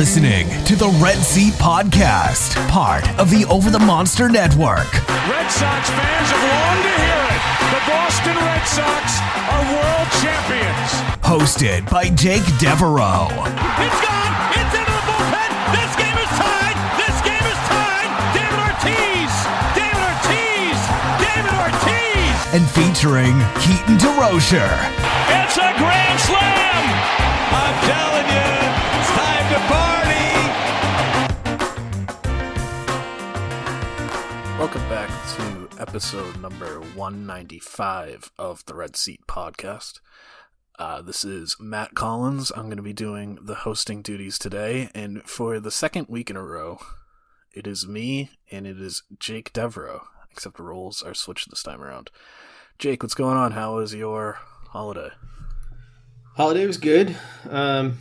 listening to the Red Seat Podcast, part of the Over the Monster Network. Red Sox fans have longed to hear it. The Boston Red Sox are world champions. Hosted by Jake Devereaux. It's gone. It's into the bullpen. This game is tied. This game is tied. David Ortiz. David Ortiz. David Ortiz. And featuring Keaton DeRocher. It's a grand slam. I'm telling you, it's time to party. Welcome back to episode number 195 of the Red Seat Podcast. This is Matt Collins. I'm going to be doing the hosting duties today, and for the second week in a row, it is me and it is Jake Devereaux, except the roles are switched this time around. Jake, what's going on? How was your holiday? Holiday was good. Kind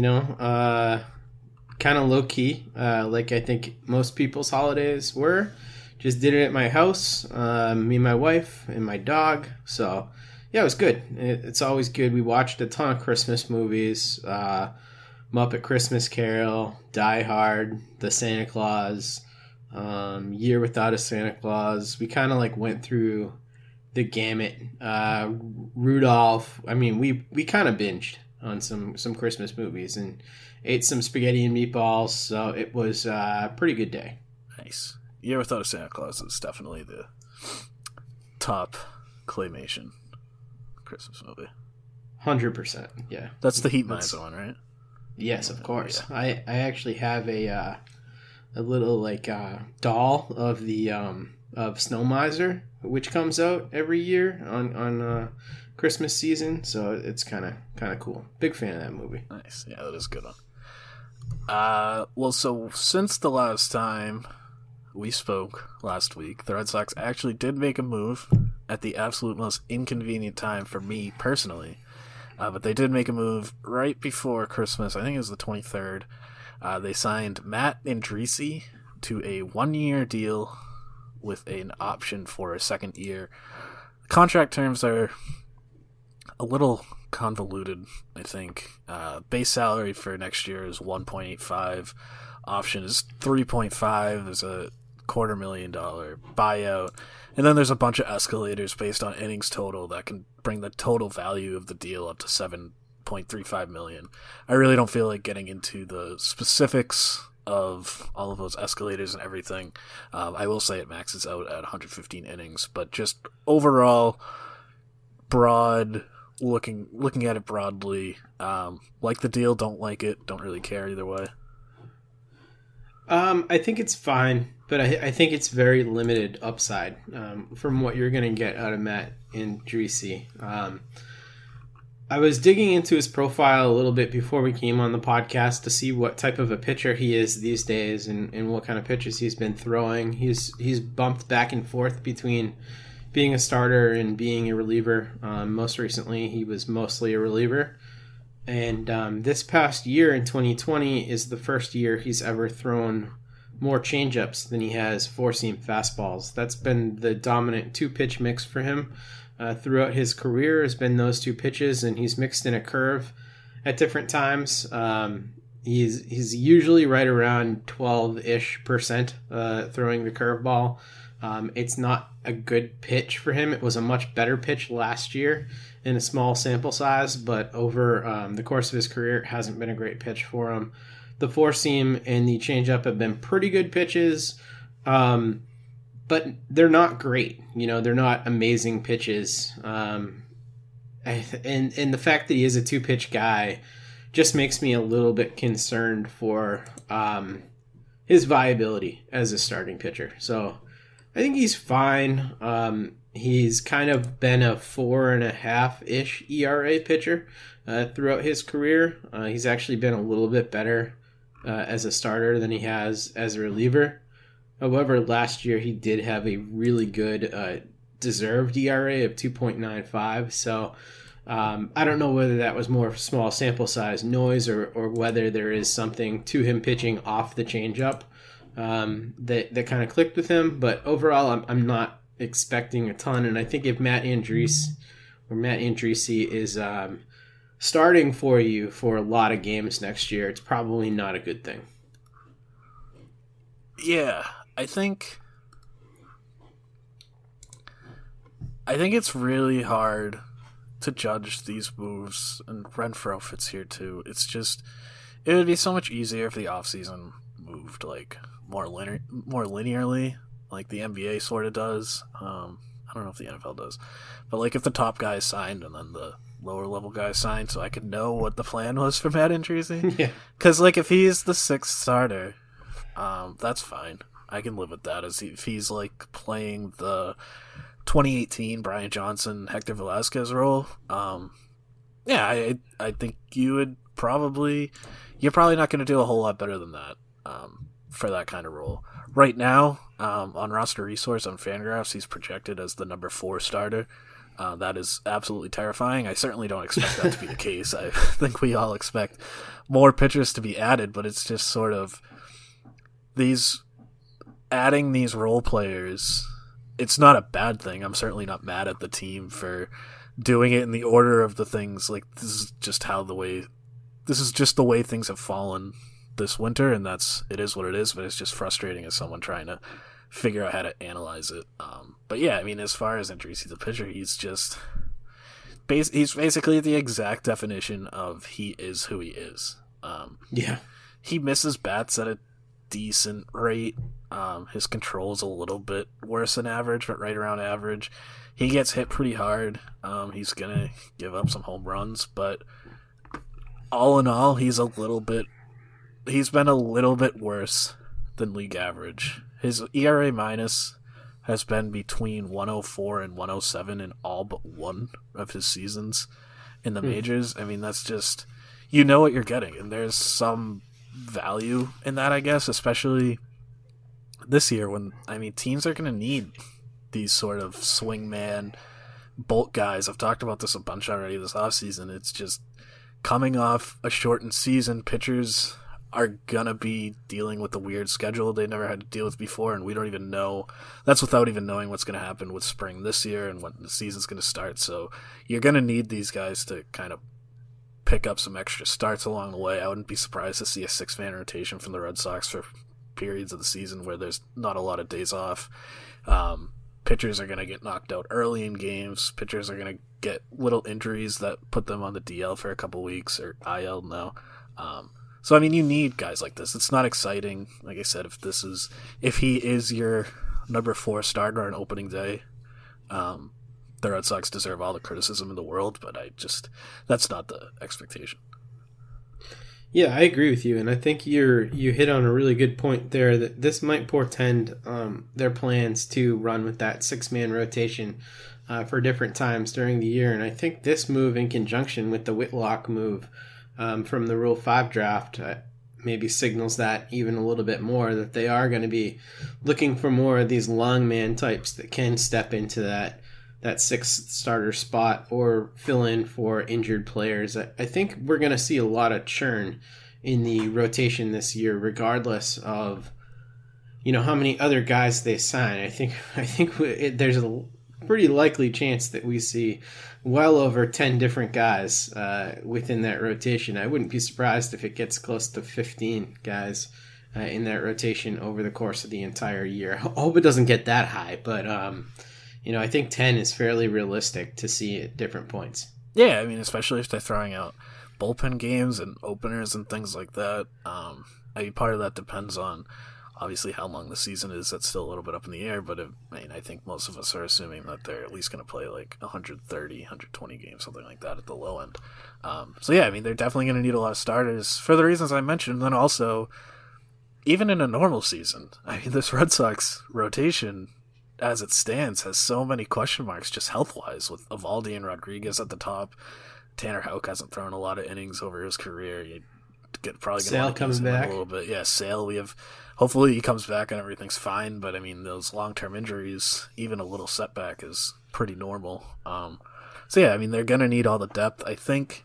of low-key, like I think most people's holidays were. Just did it at my house, me and my wife and my dog. So, yeah, it was good. It's always good. We watched a ton of Christmas movies. Muppet Christmas Carol, Die Hard, The Santa Claus, Year Without a Santa Claus. We kind of like went through the gamut. Rudolph. I mean, we kind of binged on some Christmas movies and ate some spaghetti and meatballs. So it was a pretty good day. Nice. Year Without a Santa Claus is definitely the top claymation Christmas movie. 100%, yeah. That's the Heat Miser one, right? Yes, of course. Yeah. I actually have a little doll of the of Snow Miser, which comes out every year on Christmas season. So it's kind of cool. Big fan of that movie. Nice. Yeah, that is a good one. So since the last time we spoke last week, the Red Sox actually did make a move at the absolute most inconvenient time for me personally. But they did make a move right before Christmas. I think it was the 23rd. They signed Matt Andriese to a 1-year deal with an option for a second year. Contract terms are a little convoluted, I think. Base salary for next year is $1.85. Option is $3.5. There's a $250,000 buyout. And then there's a bunch of escalators based on innings total that can bring the total value of the deal up to $7.35 million. I really don't feel like getting into the specifics of all of those escalators and everything. I will say it maxes out at 115 innings, but just overall, looking at it broadly, like the deal, don't like it, don't really care either way. I think it's fine, but I think it's very limited upside from what you're going to get out of Matt Andriese. I was digging into his profile a little bit before we came on the podcast to see what type of a pitcher he is these days and what kind of pitches he's been throwing. He's bumped back and forth between being a starter and being a reliever. Most recently, he was mostly a reliever. And this past year in 2020 is the first year he's ever thrown more changeups than he has four-seam fastballs. That's been the dominant two-pitch mix for him throughout his career, has been those two pitches, and he's mixed in a curve at different times. He's usually right around 12-ish% throwing the curveball. It's not a good pitch for him. It was a much better pitch last year in a small sample size, but over the course of his career, it hasn't been a great pitch for him. The four-seam and the changeup have been pretty good pitches, but they're not great. They're not amazing pitches. And the fact that he is a two-pitch guy just makes me a little bit concerned for his viability as a starting pitcher. So I think he's fine. He's kind of been a 4.5-ish ERA pitcher throughout his career. He's actually been a little bit better as a starter than he has as a reliever. However, last year he did have a really good deserved ERA of 2.95. So I don't know whether that was more small sample size noise or whether there is something to him pitching off the changeup that kind of clicked with him. But overall, I'm not expecting a ton. And I think if Matt Andriese is starting for you for a lot of games next year, it's probably not a good thing. Yeah, I think it's really hard to judge these moves, and Renfroe fits here too. It's just, it would be so much easier if the offseason moved like more linearly, like the NBA sort of does. I don't know if the NFL does, but like if the top guys signed and then the lower level guys signed, so I could know what the plan was for Matt Andreezy. Yeah, because like if he's the sixth starter, that's fine. I can live with that. If he's like playing the 2018 Brian Johnson, Hector Velasquez role, yeah, I think you're probably not going to do a whole lot better than that for that kind of role. Right now, on Roster Resource on Fangraphs, he's projected as the number 4 starter. That is absolutely terrifying. I certainly don't expect that to be the case. I think we all expect more pitchers to be added, but it's just sort of adding these role players. It's not a bad thing. I'm certainly not mad at the team for doing it in the order of the things. Like, this is just the way things have fallen this winter, and it is what it is, but it's just frustrating as someone trying to figure out how to analyze it. But yeah, I mean, as far as Andreezy the pitcher, he's basically the exact definition of he is who he is. yeah. He misses bats at a decent rate. His control's a little bit worse than average, but right around average. He gets hit pretty hard. He's gonna give up some home runs, but all in all, he's been a little bit worse than league average. His ERA minus has been between 104 and 107 in all but one of his seasons in the majors. I mean, that's just, you know what you're getting, and there's some value in that, I guess, especially this year when, I mean, teams are going to need these sort of swingman bulk guys. I've talked about this a bunch already this offseason. It's just coming off a shortened season, pitchers are going to be dealing with the weird schedule they never had to deal with before, and we don't even know. That's without even knowing what's going to happen with spring this year and when the season's going to start. So you're going to need these guys to kind of pick up some extra starts along the way. I wouldn't be surprised to see a 6-man rotation from the Red Sox for periods of the season where there's not a lot of days off. Pitchers are going to get knocked out early in games. Pitchers are going to get little injuries that put them on the DL for a couple weeks, or IL now. So, I mean, you need guys like this. It's not exciting. Like I said, if he is your number 4 starter on opening day, the Red Sox deserve all the criticism in the world, but that's not the expectation. Yeah, I agree with you, and I think you hit on a really good point there, that this might portend their plans to run with that 6-man rotation for different times during the year, and I think this move in conjunction with the Whitlock move from the Rule 5 draft maybe signals that even a little bit more, that they are going to be looking for more of these long man types that can step into that 6th starter spot or fill in for injured players. I think we're going to see a lot of churn in the rotation this year, regardless of how many other guys they sign. I think there's a pretty likely chance that we see well over 10 different guys within that rotation. I wouldn't be surprised if it gets close to 15 guys in that rotation over the course of the entire year. I hope it doesn't get that high, but I think 10 is fairly realistic to see at different points. Yeah, I mean, especially if they're throwing out bullpen games and openers and things like that. I mean, part of that depends on obviously how long the season is. That's still a little bit up in the air, but I think most of us are assuming that they're at least going to play like 130, 120 games, something like that at the low end. So yeah, I mean, they're definitely going to need a lot of starters for the reasons I mentioned. And then also, even in a normal season, I mean, this Red Sox rotation, as it stands, has so many question marks just health-wise, with Eovaldi and Rodriguez at the top. Tanner Houck hasn't thrown a lot of innings over his career. Probably Sale coming back a little bit. Yeah, Sale. Hopefully he comes back and everything's fine. But I mean, those long-term injuries, even a little setback is pretty normal. So yeah, I mean, they're gonna need all the depth. I think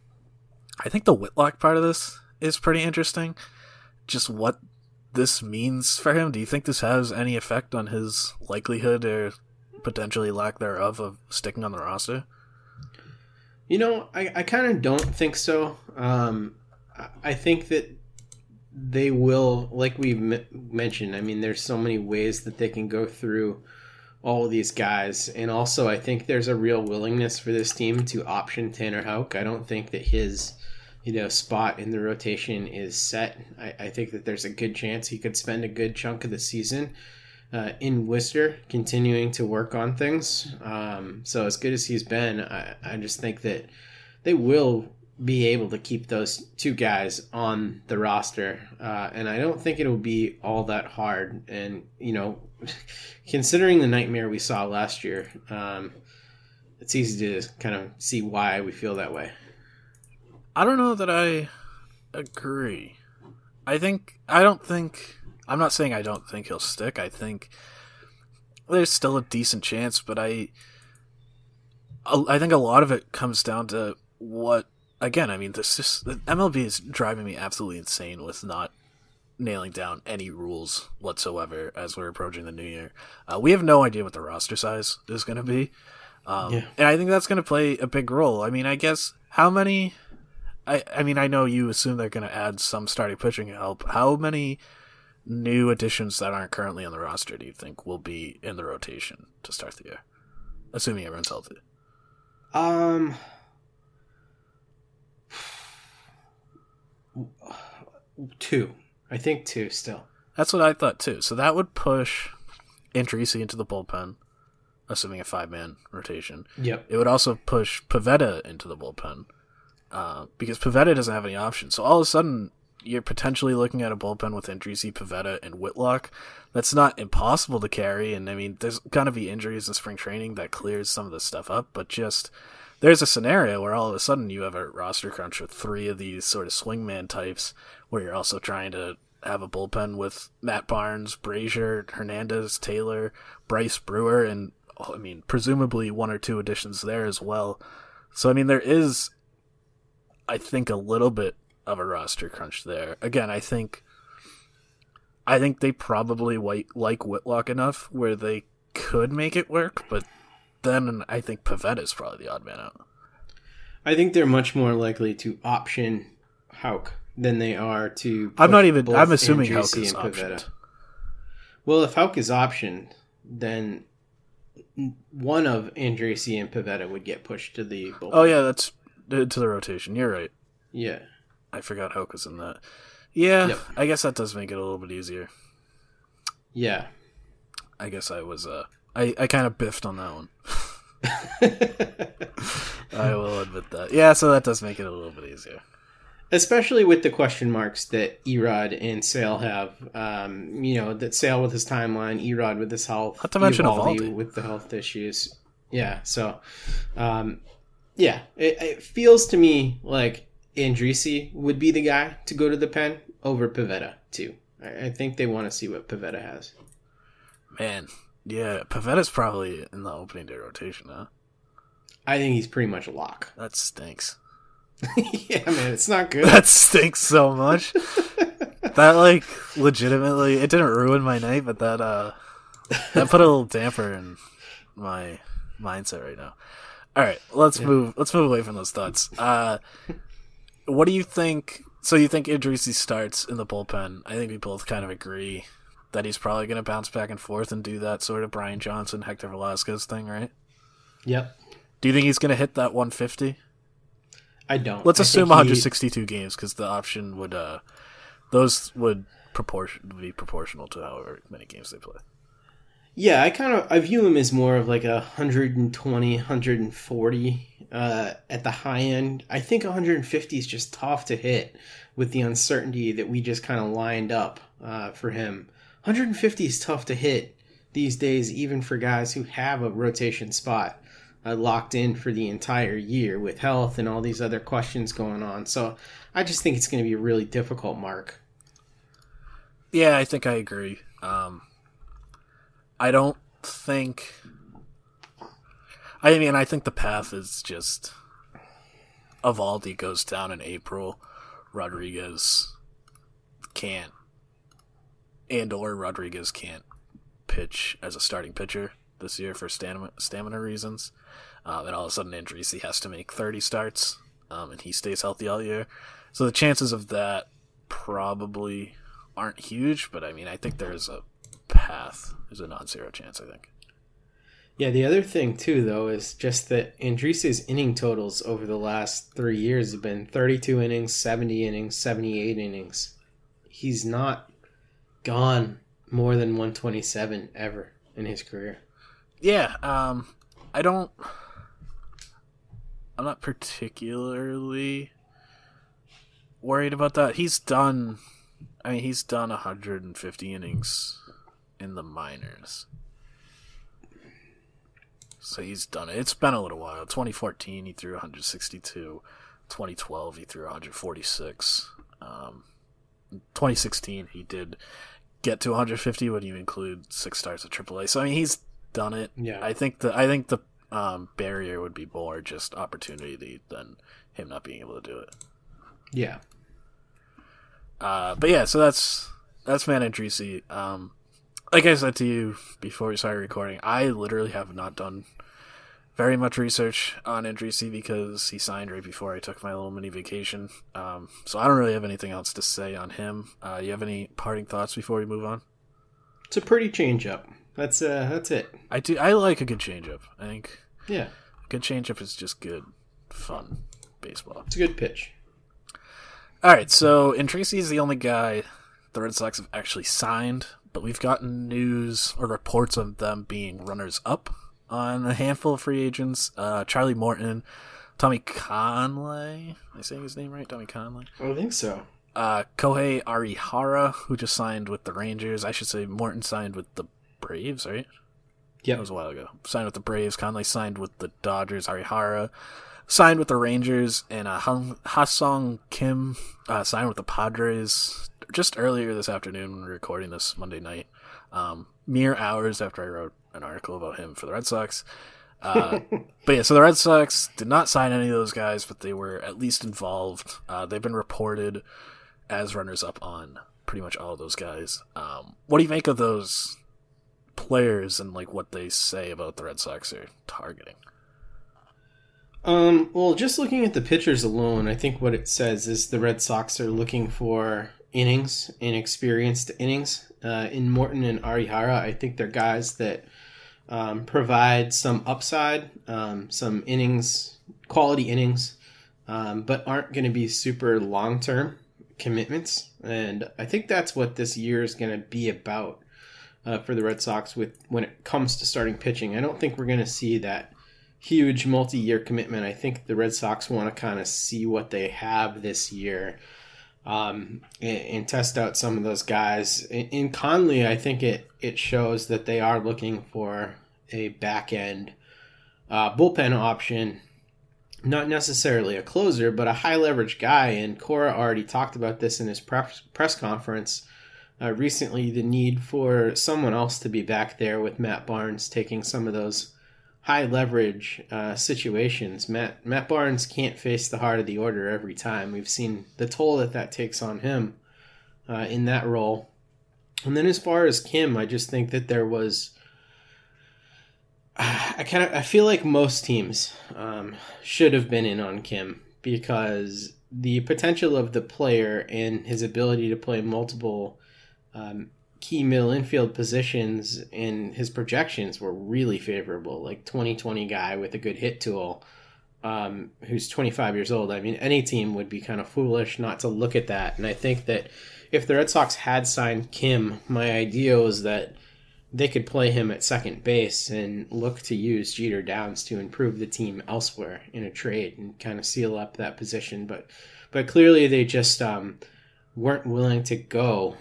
the Whitlock part of this is pretty interesting. Just what this means for him. Do you think this has any effect on his likelihood or potentially lack thereof of sticking on the roster? I kind of don't think so. I think that they will, like we mentioned, I mean, there's so many ways that they can go through all of these guys. And also, I think there's a real willingness for this team to option Tanner Houck. I don't think that his, spot in the rotation is set. I think that there's a good chance he could spend a good chunk of the season in Worcester, continuing to work on things. So as good as he's been, I just think that they will be able to keep those two guys on the roster. And I don't think it'll be all that hard. And, considering the nightmare we saw last year, it's easy to kind of see why we feel that way. I don't know that I agree. I'm not saying I don't think he'll stick. I think there's still a decent chance, but I think a lot of it comes down to what, again, I mean, the MLB is driving me absolutely insane with not nailing down any rules whatsoever as we're approaching the new year. We have no idea what the roster size is going to be. And I think that's going to play a big role. I mean, I guess how many... I know you assume they're going to add some starting pitching help. How many new additions that aren't currently on the roster do you think will be in the rotation to start the year? Assuming everyone's healthy. 2. I think 2 still. That's what I thought too. So that would push Andriese into the bullpen, assuming a 5-man rotation. Yep. It would also push Pivetta into the bullpen. Because Pivetta doesn't have any options. So all of a sudden, you're potentially looking at a bullpen with Andriese, Pivetta, and Whitlock. That's not impossible to carry, and I mean, there's going to be injuries in spring training that clears some of this stuff up, but just, there's a scenario where all of a sudden you have a roster crunch with 3 of these sort of swingman types, where you're also trying to have a bullpen with Matt Barnes, Brazier, Hernandez, Taylor, Bryce Brewer, and, I mean, presumably 1 or 2 additions there as well. So, I mean, there is, I think, a little bit of a roster crunch there. Again, I think they probably like Whitlock enough where they could make it work, but then I think Pivetta is probably the odd man out. I think they're much more likely to option Houck than they are to... I'm assuming Houck is optioned. Well, if Houck is optioned, then one of Andriese and Pivetta would get pushed to the bullpen. Oh yeah, that's to the rotation. You're right. Yeah. I forgot Houck was in that. Yeah, yep. I guess that does make it a little bit easier. Yeah. I guess I was, I kind of biffed on that one. I will admit that. Yeah, so that does make it a little bit easier. Especially with the question marks that Erod and Sale have. That Sale with his timeline, Erod with his health. Not to mention Eovaldi with the health issues. Yeah, so, it feels to me like Andriese would be the guy to go to the pen over Pivetta, too. I think they want to see what Pivetta has. Man, yeah, Pavetta's probably in the opening day rotation, huh? I think he's pretty much a lock. That stinks. Yeah, man, it's not good. That stinks so much. That, legitimately, it didn't ruin my night, but that put a little damper in my mindset right now. All right, let's move away from those thoughts. What do you think? So you think Andriese starts in the bullpen? I think we both kind of agree that he's probably going to bounce back and forth and do that sort of Brian Johnson, Hector Velasquez thing, right? Yep. Do you think he's going to hit that 150? I don't. Let's assume 162 games, because the option would those would be proportional to however many games they play. Yeah, I view him as more of like 120, 140 at the high end. I think 150 is just tough to hit with the uncertainty that we just kind of lined up for him. 150 is tough to hit these days, even for guys who have a rotation spot locked in for the entire year with health and all these other questions going on. So I just think it's going to be a really difficult mark. Yeah, I think I agree. I don't think... I think the path is just... Eovaldi goes down in April. Rodriguez can't. And/or Rodriguez can't pitch as a starting pitcher this year for stamina reasons. and all of a sudden Andriese has to make 30 starts, and he stays healthy all year. So the chances of that probably aren't huge, but I mean, I think there's a path. There's a non-zero chance, I think. Yeah, the other thing, too, though, is just that Andriese's inning totals over the last 3 years have been 32 innings, 70 innings, 78 innings. He's not gone more than 127 ever in his career. Yeah, I'm not particularly worried about that. He's done 150 innings in the minors. So he's done it. It's been a little while. 2014, he threw 162. 2012, he threw 146. 2016, he did get to 150 when you include 6 starts at AAA. So I mean, he's done it. Yeah. I think the barrier would be more just opportunity than him not being able to do it. Yeah. But yeah, so that's Matt Andriese. Like I said to you before we started recording, I literally have not done very much research on Andriese because he signed right before I took my little mini vacation. So I don't really have anything else to say on him. You have any parting thoughts before we move on? It's a pretty change-up. That's it. I do. I like a good changeup. I think. Yeah. A good changeup is just good, fun baseball. It's a good pitch. All right, so Andriese is the only guy the Red Sox have actually signed, but we've gotten news or reports of them being runners-up on a handful of free agents. Charlie Morton, Tommy Conley. Am I saying his name right? Tommy Conley? I think so. Kohei Arihara, who just signed with the Rangers. I should say Morton signed with the Braves, right? Yeah. That was a while ago. Signed with the Braves. Conley signed with the Dodgers. Arihara signed with the Rangers. And Ha-Sung Kim signed with the Padres just earlier this afternoon when we were recording this Monday night. Mere hours after I wrote an article about him for the Red Sox. But yeah, so the Red Sox did not sign any of those guys, but they were at least involved. They've been reported as runners-up on pretty much all of those guys. What do you make of those players and like what they say about the Red Sox are targeting? Well, just looking at the pitchers alone, I think what it says is the Red Sox are looking for innings, inexperienced innings. In Morton and Arihara, I think they're guys that provide some upside, some innings, quality innings, but aren't going to be super long-term commitments. And I think that's what this year is going to be about for the Red Sox when it comes to starting pitching. I don't think we're going to see that huge multi-year commitment. I think the Red Sox want to kind of see what they have this year and test out some of those guys. In Conley, I think it shows that they are looking for a back-end bullpen option, not necessarily a closer, but a high-leverage guy. And Cora already talked about this in his press conference recently, the need for someone else to be back there with Matt Barnes taking some of those high-leverage situations. Matt Barnes can't face the heart of the order every time. We've seen the toll that takes on him in that role. And then as far as Kim, I just think that there was... I feel like most teams should have been in on Kim because the potential of the player and his ability to play multiple key middle infield positions and his projections were really favorable. Like 2020 guy with a good hit tool who's 25 years old. I mean, any team would be kind of foolish not to look at that. And I think that if the Red Sox had signed Kim, my idea was that they could play him at second base and look to use Jeter Downs to improve the team elsewhere in a trade and kind of seal up that position. But clearly they just weren't willing to go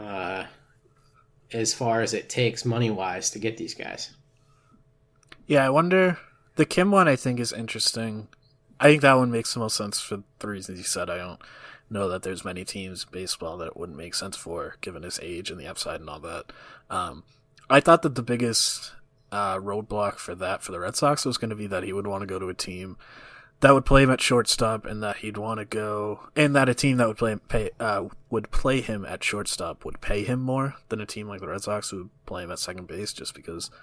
as far as it takes money-wise to get these guys. Yeah, I wonder... The Kim one I think is interesting. I think that one makes the most sense for the reasons you said. I don't know that there's many teams in baseball that it wouldn't make sense for, given his age and the upside and all that. I thought that the biggest roadblock for that for the Red Sox was going to be that he would want to go to a team that would play him at shortstop, and that he'd want to go, and that a team that would play him at shortstop would pay him more than a team like the Red Sox who would play him at second base, just because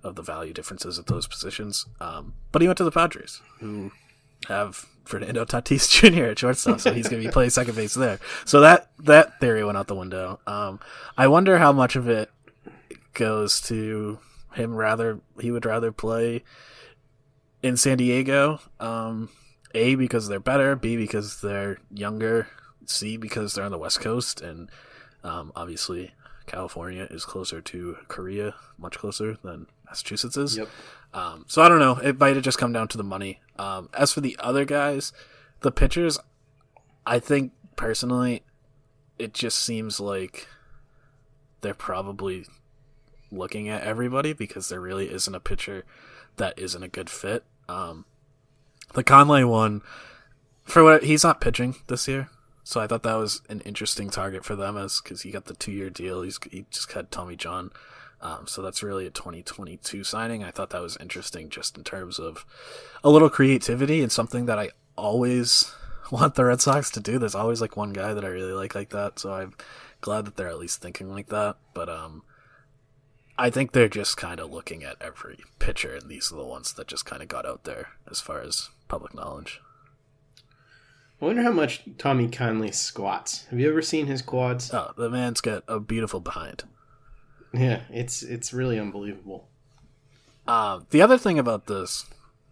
of the value differences at those positions. But he went to the Padres, who have Fernando Tatis Jr. at shortstop, so he's going to be playing second base there. So that theory went out the window. I wonder how much of it goes to him he would rather play in San Diego, A, because they're better, B, because they're younger, C, because they're on the West Coast, and obviously California is closer to Korea, much closer than Massachusetts is. Yep. So I don't know. It might have just come down to the money. As for the other guys, the pitchers, I think personally, it just seems like they're probably looking at everybody because there really isn't a pitcher that isn't a good fit. The Conley one, he's not pitching this year, so I thought that was an interesting target for them because he got the 2-year deal. He just had Tommy John. So that's really a 2022 signing. I thought that was interesting just in terms of a little creativity and something that I always want the Red Sox to do. There's always like one guy that I really like that. So I'm glad that they're at least thinking like that. But I think they're just kind of looking at every pitcher, and these are the ones that just kind of got out there as far as public knowledge. I wonder how much Tommy Conley squats. Have you ever seen his quads? Oh, the man's got a beautiful behind. Yeah, it's really unbelievable. The other thing about this,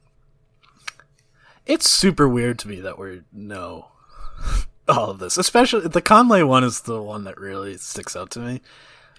it's super weird to me that we know all of this. Especially the Conley one is the one that really sticks out to me.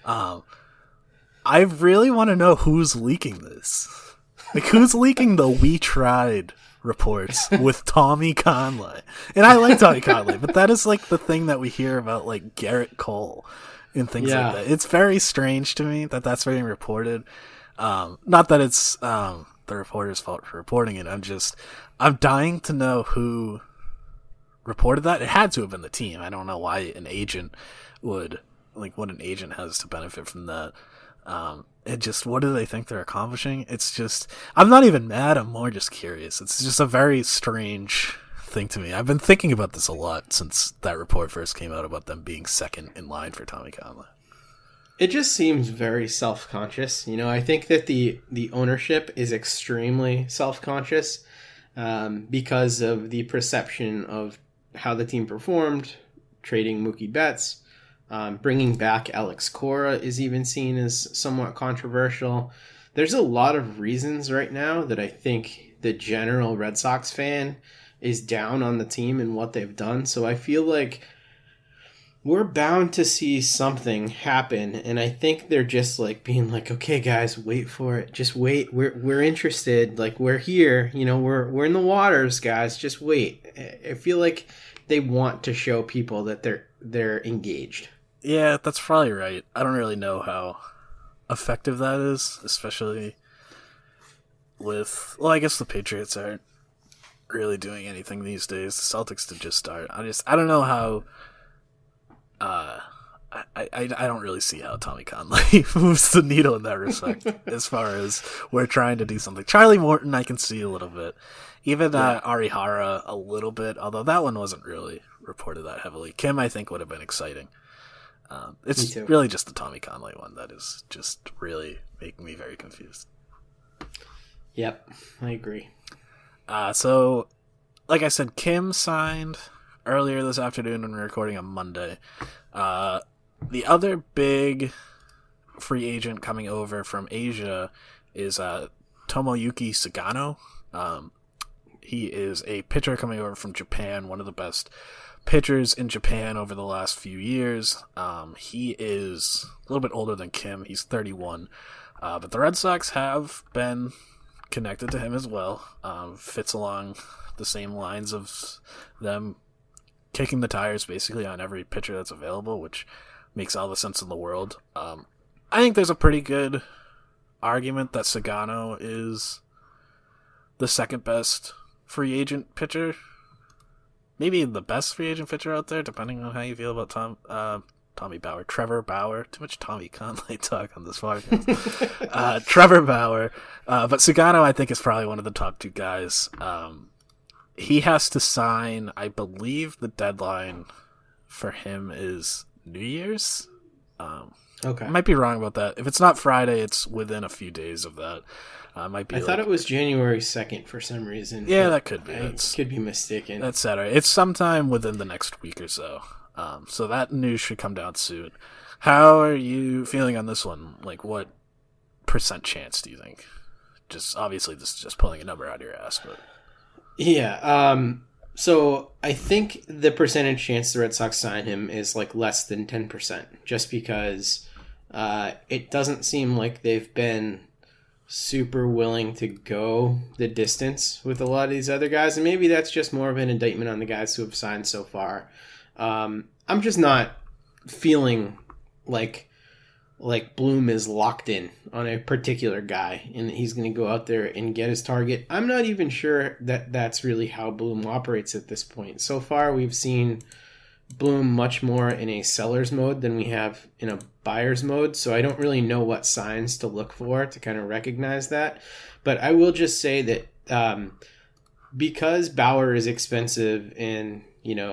I really want to know who's leaking this. Like, who's leaking the "we tried" reports with Tommy Conley? And I like Tommy Conley, but that is like the thing that we hear about, like Garrett Cole and things like that. It's very strange to me that that's being reported. Not that it's the reporter's fault for reporting it. I'm dying to know who reported that. It had to have been the team. I don't know why an agent would, like, what an agent has to benefit from that. What do they think they're accomplishing? It's just, I'm not even mad. I'm more just curious. It's just a very strange thing to me. I've been thinking about this a lot since that report first came out about them being second in line for Tommy Conley. It just seems very self-conscious. You know, I think that the ownership is extremely self-conscious because of the perception of how the team performed, trading Mookie Betts. Bringing back Alex Cora is even seen as somewhat controversial. There's a lot of reasons right now that I think the general Red Sox fan is down on the team and what they've done. So I feel like we're bound to see something happen. And I think they're just like being like, okay, guys, wait for it. Just wait. We're interested. Like, we're here. You know, we're in the waters, guys. Just wait. I feel like they want to show people that they're engaged. Yeah, that's probably right. I don't really know how effective that is, especially with, well, I guess the Patriots aren't really doing anything these days. The Celtics did just start. I don't know how, I don't really see how Tommy Conley moves the needle in that respect as far as we're trying to do something. Charlie Morton, I can see a little bit. Even Arihara, a little bit, although that one wasn't really reported that heavily. Kim, I think, would have been exciting. It's really just the Tommy Conley one that is just really making me very confused. Yep, I agree. So, like I said, Kim signed earlier this afternoon when we were recording on Monday. The other big free agent coming over from Asia is Tomoyuki Sagano. He is a pitcher coming over from Japan, one of the best pitchers in Japan over the last few years. He is a little bit older than Kim. He's 31. But the Red Sox have been connected to him as well. Fits along the same lines of them kicking the tires basically on every pitcher that's available, which makes all the sense in the world. I think there's a pretty good argument that Sagano is the second best free agent pitcher. Maybe the best free agent pitcher out there, depending on how you feel about Tommy Bauer. Trevor Bauer. Too much Tommy Conley talk on this podcast. Trevor Bauer. But Sagano, I think, is probably one of the top two guys. He has to sign, I believe the deadline for him is New Year's. Okay. I might be wrong about that. If it's not Friday, it's within a few days of that. Might be. I thought it was January 2nd for some reason. Yeah, that could be. I could be mistaken. That's Saturday. It's sometime within the next week or so. So that news should come down soon. How are you feeling on this one? Like, what percent chance do you think? Just obviously, this is just pulling a number out of your ass, but Yeah. So I think the percentage chance the Red Sox sign him is like less than 10%, just because it doesn't seem like they've been super willing to go the distance with a lot of these other guys, and maybe that's just more of an indictment on the guys who have signed so far. I'm just not feeling like Bloom is locked in on a particular guy and he's going to go out there and get his target. I'm not even sure that that's really how Bloom operates at this point. So far, we've seen Bloom much more in a seller's mode than we have in a buyer's mode, so I don't really know what signs to look for to kind of recognize that. But I will just say that because Bauer is expensive and,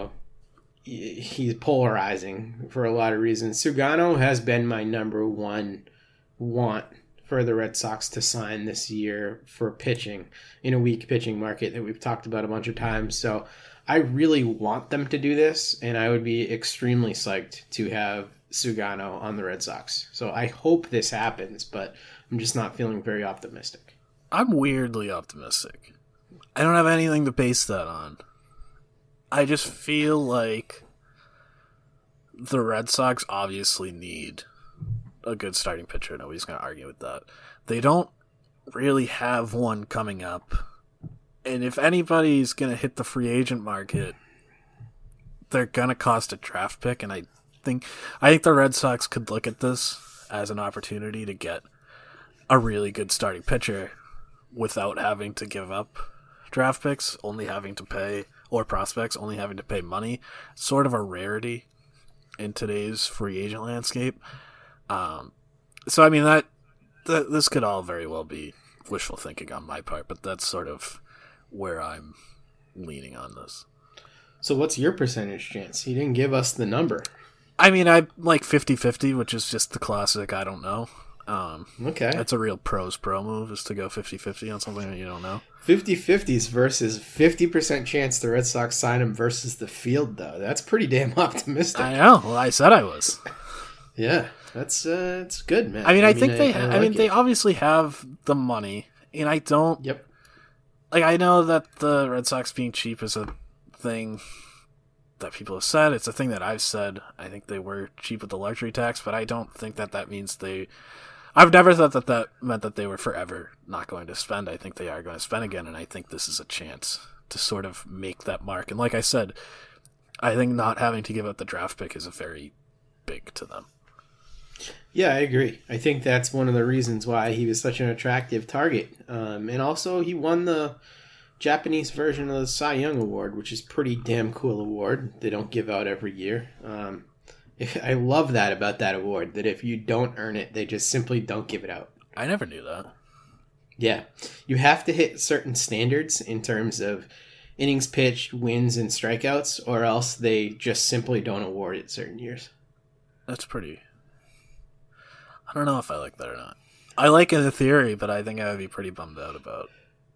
he's polarizing for a lot of reasons, Sugano has been my number one want for the Red Sox to sign this year for pitching in a weak pitching market that we've talked about a bunch of times. So I really want them to do this, and I would be extremely psyched to have Sugano on the Red Sox. So I hope this happens, but I'm just not feeling very optimistic. I'm weirdly optimistic. I don't have anything to base that on. I just feel like the Red Sox obviously need a good starting pitcher. Nobody's going to argue with that. They don't really have one coming up. And if anybody's going to hit the free agent market, they're going to cost a draft pick. And I think the Red Sox could look at this as an opportunity to get a really good starting pitcher without having to give up draft picks, only having to pay, or prospects, only having to pay money. Sort of a rarity in today's free agent landscape. So, I mean, that this could all very well be wishful thinking on my part, but that's sort of where I'm leaning on this. So what's your percentage chance? You didn't give us the number. I mean, I like 50-50, which is just the classic I don't know. Okay. That's a real pro move, is to go 50-50 on something that you don't know. 50-50s versus 50% chance the Red Sox sign him versus the field, though. That's pretty damn optimistic. I know. Well, I said I was. Yeah, that's it's good, man. I mean, I think they. I I mean, like they it. obviously have the money, and I don't. Yep. Like, I know that the Red Sox being cheap is a thing that people have said. It's a thing that I've said. I think they were cheap with the luxury tax, but I don't think that means they. I've never thought that meant that they were forever not going to spend. I think they are going to spend again, and I think this is a chance to sort of make that mark. And like I said, I think not having to give up the draft pick is a very big to them. Yeah, I agree. I think that's one of the reasons why he was such an attractive target. And also, he won the Japanese version of the Cy Young Award, which is pretty damn cool award. They don't give out every year. I love that about that award, that if you don't earn it, they just simply don't give it out. I never knew that. Yeah. You have to hit certain standards in terms of innings pitched, wins, and strikeouts, or else they just simply don't award it certain years. That's pretty... I don't know if I like that or not. I like it in theory, but I think I would be pretty bummed out about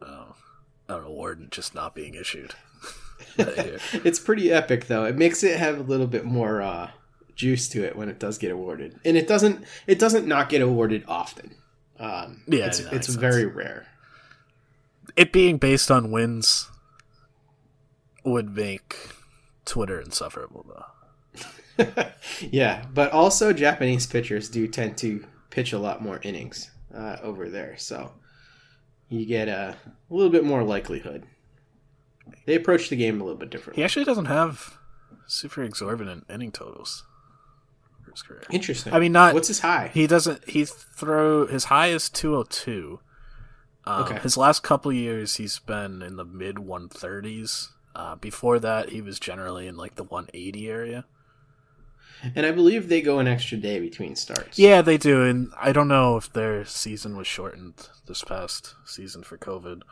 an award just not being issued. It's pretty epic, though. It makes it have a little bit more juice to it when it does get awarded, and it doesn't not get awarded often. It's very rare. It being based on wins would make Twitter insufferable, though. Yeah, but also Japanese pitchers do tend to pitch a lot more innings over there, so you get a little bit more likelihood. They approach the game a little bit differently. He actually doesn't have super exorbitant inning totals for his career. Interesting. I mean, not what's his high? He doesn't. His high is 202. Okay. His last couple years, he's been in the mid 130s. Before that, he was generally in like the 180 area. And I believe they go an extra day between starts. Yeah, they do, and I don't know if their season was shortened this past season for COVID,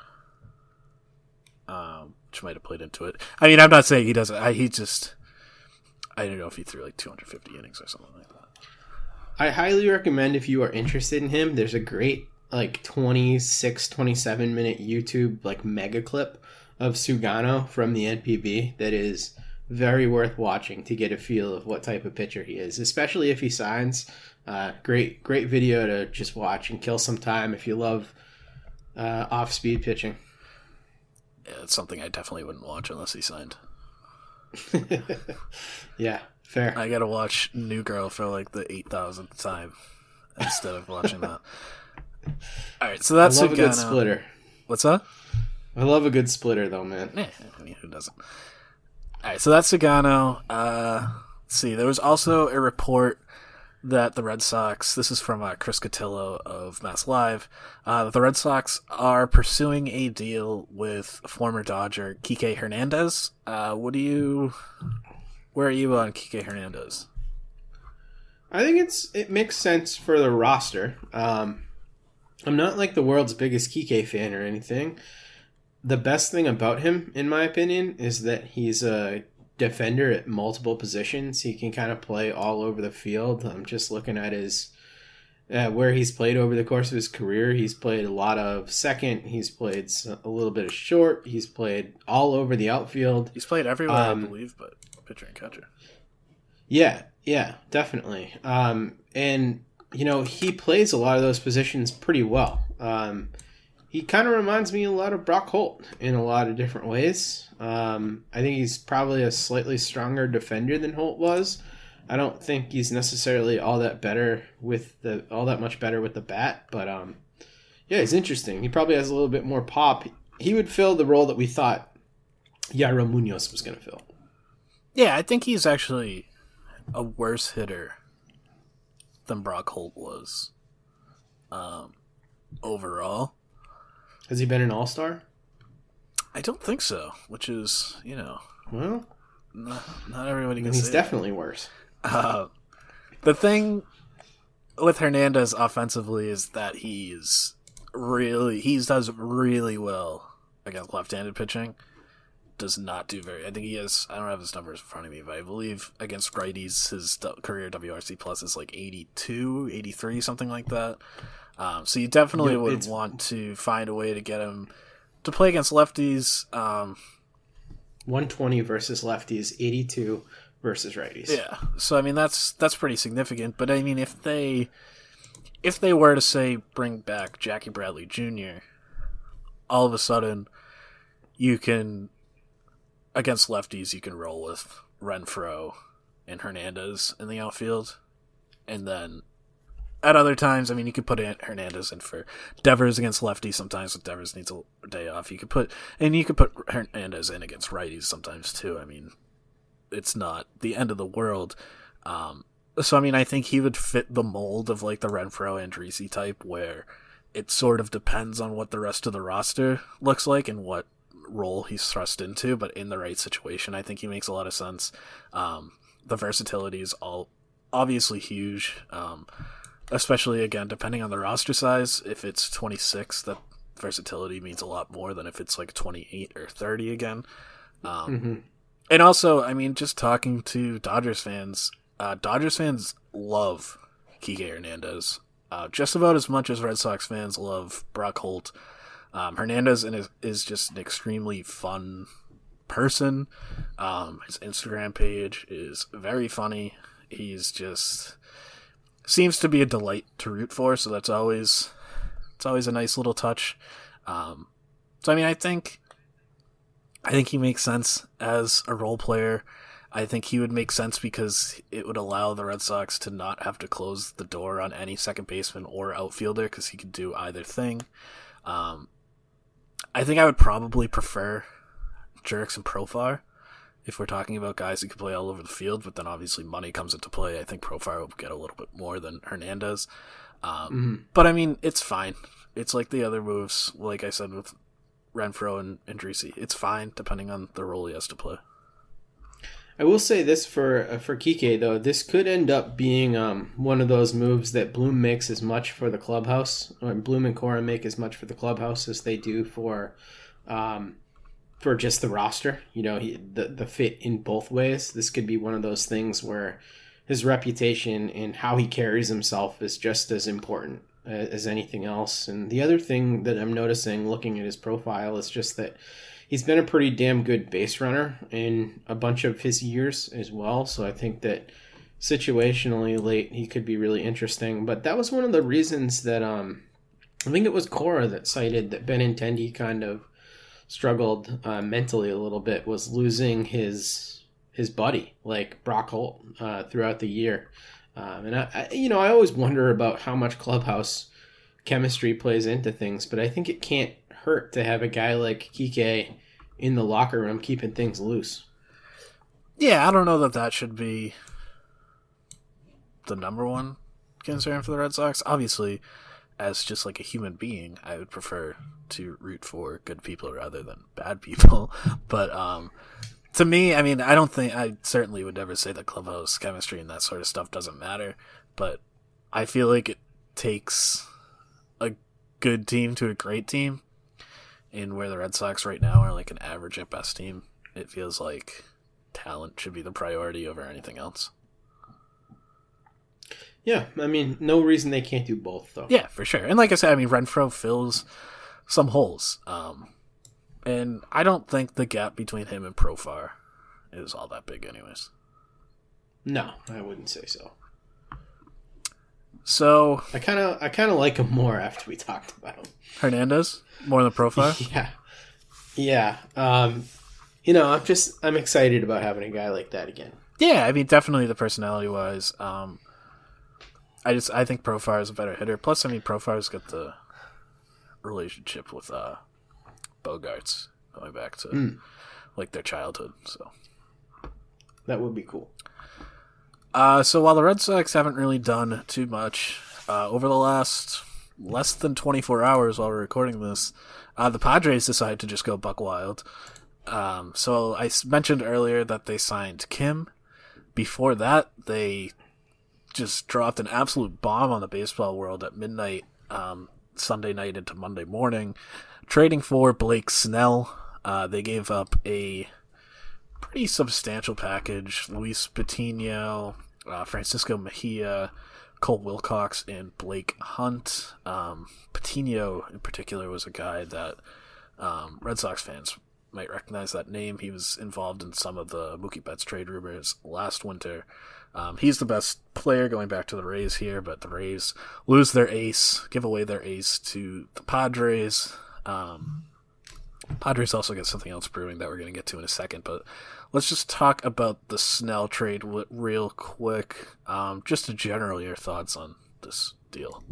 which might have played into it. I mean, I'm not saying he doesn't. I don't know if he threw like 250 innings or something like that. I highly recommend if you are interested in him. There's a great 26, 27 minute YouTube mega clip of Sugano from the NPB that is very worth watching to get a feel of what type of pitcher he is, especially if he signs. Great video to just watch and kill some time if you love off-speed pitching. Yeah, it's something I definitely wouldn't watch unless he signed. Yeah, fair. I gotta watch New Girl for the 8,000th time instead of watching that. Alright, so that's I love Sugano. a good splitter. What's that? I love a good splitter, though, man. Yeah, I mean, who doesn't? Alright, so that's Sugano. Let's see, there was also a report that the Red Sox, this is from Chris Cotillo of Mass Live, that the Red Sox are pursuing a deal with former Dodger Kike Hernandez. Where are you on Kike Hernandez? I think it makes sense for the roster. I'm not the world's biggest Kike fan or anything. The best thing about him, in my opinion, is that he's a defender at multiple positions. He can kind of play all over the field. I'm just looking at his where he's played over the course of his career. He's played a lot of second. He's played a little bit of short. He's played all over the outfield. He's played everywhere, I believe, but pitcher and catcher. Yeah, definitely. And he plays a lot of those positions pretty well. He kind of reminds me a lot of Brock Holt in a lot of different ways. I think he's probably a slightly stronger defender than Holt was. I don't think he's necessarily all that much better with the bat, but yeah, he's interesting. He probably has a little bit more pop. He would fill the role that we thought Yairo Munoz was going to fill. Yeah, I think he's actually a worse hitter than Brock Holt was overall. Has he been an all-star? I don't think so, which is, well, not everybody can say. He's definitely worse. The thing with Hernandez offensively is that he does really well against left-handed pitching. Does not do I think he has, I don't have his numbers in front of me, but I believe against righties his career WRC plus is 82, 83, something like that. So you definitely would want to find a way to get him to play against lefties. 120 versus lefties, 82 versus righties. Yeah. So I mean that's pretty significant. But I mean if they were to say bring back Jackie Bradley Jr., all of a sudden you can against lefties you can roll with Renfroe and Hernandez in the outfield, and then at other times, I mean, you could put Hernandez in for Devers against lefties sometimes if Devers needs a day off. You could put Hernandez in against righties sometimes too. I mean, it's not the end of the world. So, I mean, I think he would fit the mold of the Renfroe Andriese type where it sort of depends on what the rest of the roster looks like and what role he's thrust into, but in the right situation, I think he makes a lot of sense. The versatility is obviously huge. Especially, again, depending on the roster size. If it's 26, that versatility means a lot more than if it's 28 or 30 again. And also, I mean, just talking to Dodgers fans love Kike Hernandez. Just about as much as Red Sox fans love Brock Holt. Hernandez is just an extremely fun person. His Instagram page is very funny. He's just seems to be a delight to root for, so it's always a nice little touch. So I mean, I think he makes sense as a role player. I think he would make sense because it would allow the Red Sox to not have to close the door on any second baseman or outfielder because he could do either thing. I think I would probably prefer Jurickson Profar if we're talking about guys who can play all over the field, but then obviously money comes into play. I think Profar will get a little bit more than Hernandez. But I mean, it's fine. It's like the other moves, like I said, with Renfroe and Andriese. It's fine, depending on the role he has to play. I will say this for Kike, though. This could end up being one of those moves that Bloom makes as much for the clubhouse, or Bloom and Cora make as much for the clubhouse as they do for just the roster. The fit in both ways. This could be one of those things where his reputation and how he carries himself is just as important as anything else. And the other thing that I'm noticing looking at his profile is just that he's been a pretty damn good base runner in a bunch of his years as well. So I think that situationally late, he could be really interesting. But that was one of the reasons that I think it was Cora that cited that Benintendi kind of struggled mentally a little bit, was losing his buddy, like Brock Holt, throughout the year. And I always wonder about how much clubhouse chemistry plays into things, but I think it can't hurt to have a guy like Kike in the locker room keeping things loose. Yeah, I don't know that should be the number one concern for the Red Sox. Obviously, as just like a human being, I would prefer to root for good people rather than bad people. But to me, I mean, I certainly would never say that clubhouse chemistry and that sort of stuff doesn't matter, but I feel like it takes a good team to a great team, and where the Red Sox right now are like an average at best team, it feels like talent should be the priority over anything else. Yeah, I mean, no reason they can't do both, though. Yeah, for sure. And like I said, I mean, Renfroe fills some holes. And I don't think the gap between him and Profar is all that big anyways. No, I wouldn't say so. So I kind of like him more after we talked about him. Hernandez? More than Profar? Yeah. I'm excited about having a guy like that again. Yeah, I mean, definitely the personality-wise. I think Profar is a better hitter. Plus, I mean, Profar's got the relationship with Bogarts going back to like their childhood, so that would be cool. So while the Red Sox haven't really done too much over the last less than 24 hours while we're recording this, the Padres decided to just go buck wild. So I mentioned earlier that they signed Kim. Before that, they just dropped an absolute bomb on the baseball world at midnight Sunday night into Monday morning, trading for Blake Snell. They gave up a pretty substantial package. Luis Patino, Francisco Mejia, Cole Wilcox, and Blake Hunt. Patino, in particular, was a guy that Red Sox fans might recognize that name. He was involved in some of the Mookie Betts trade rumors last winter. He's the best player going back to the Rays here, but the Rays lose their ace, give away their ace to the Padres. Padres also get something else brewing that we're going to get to in a second, but let's just talk about the Snell trade real quick. Just to general your thoughts on this deal.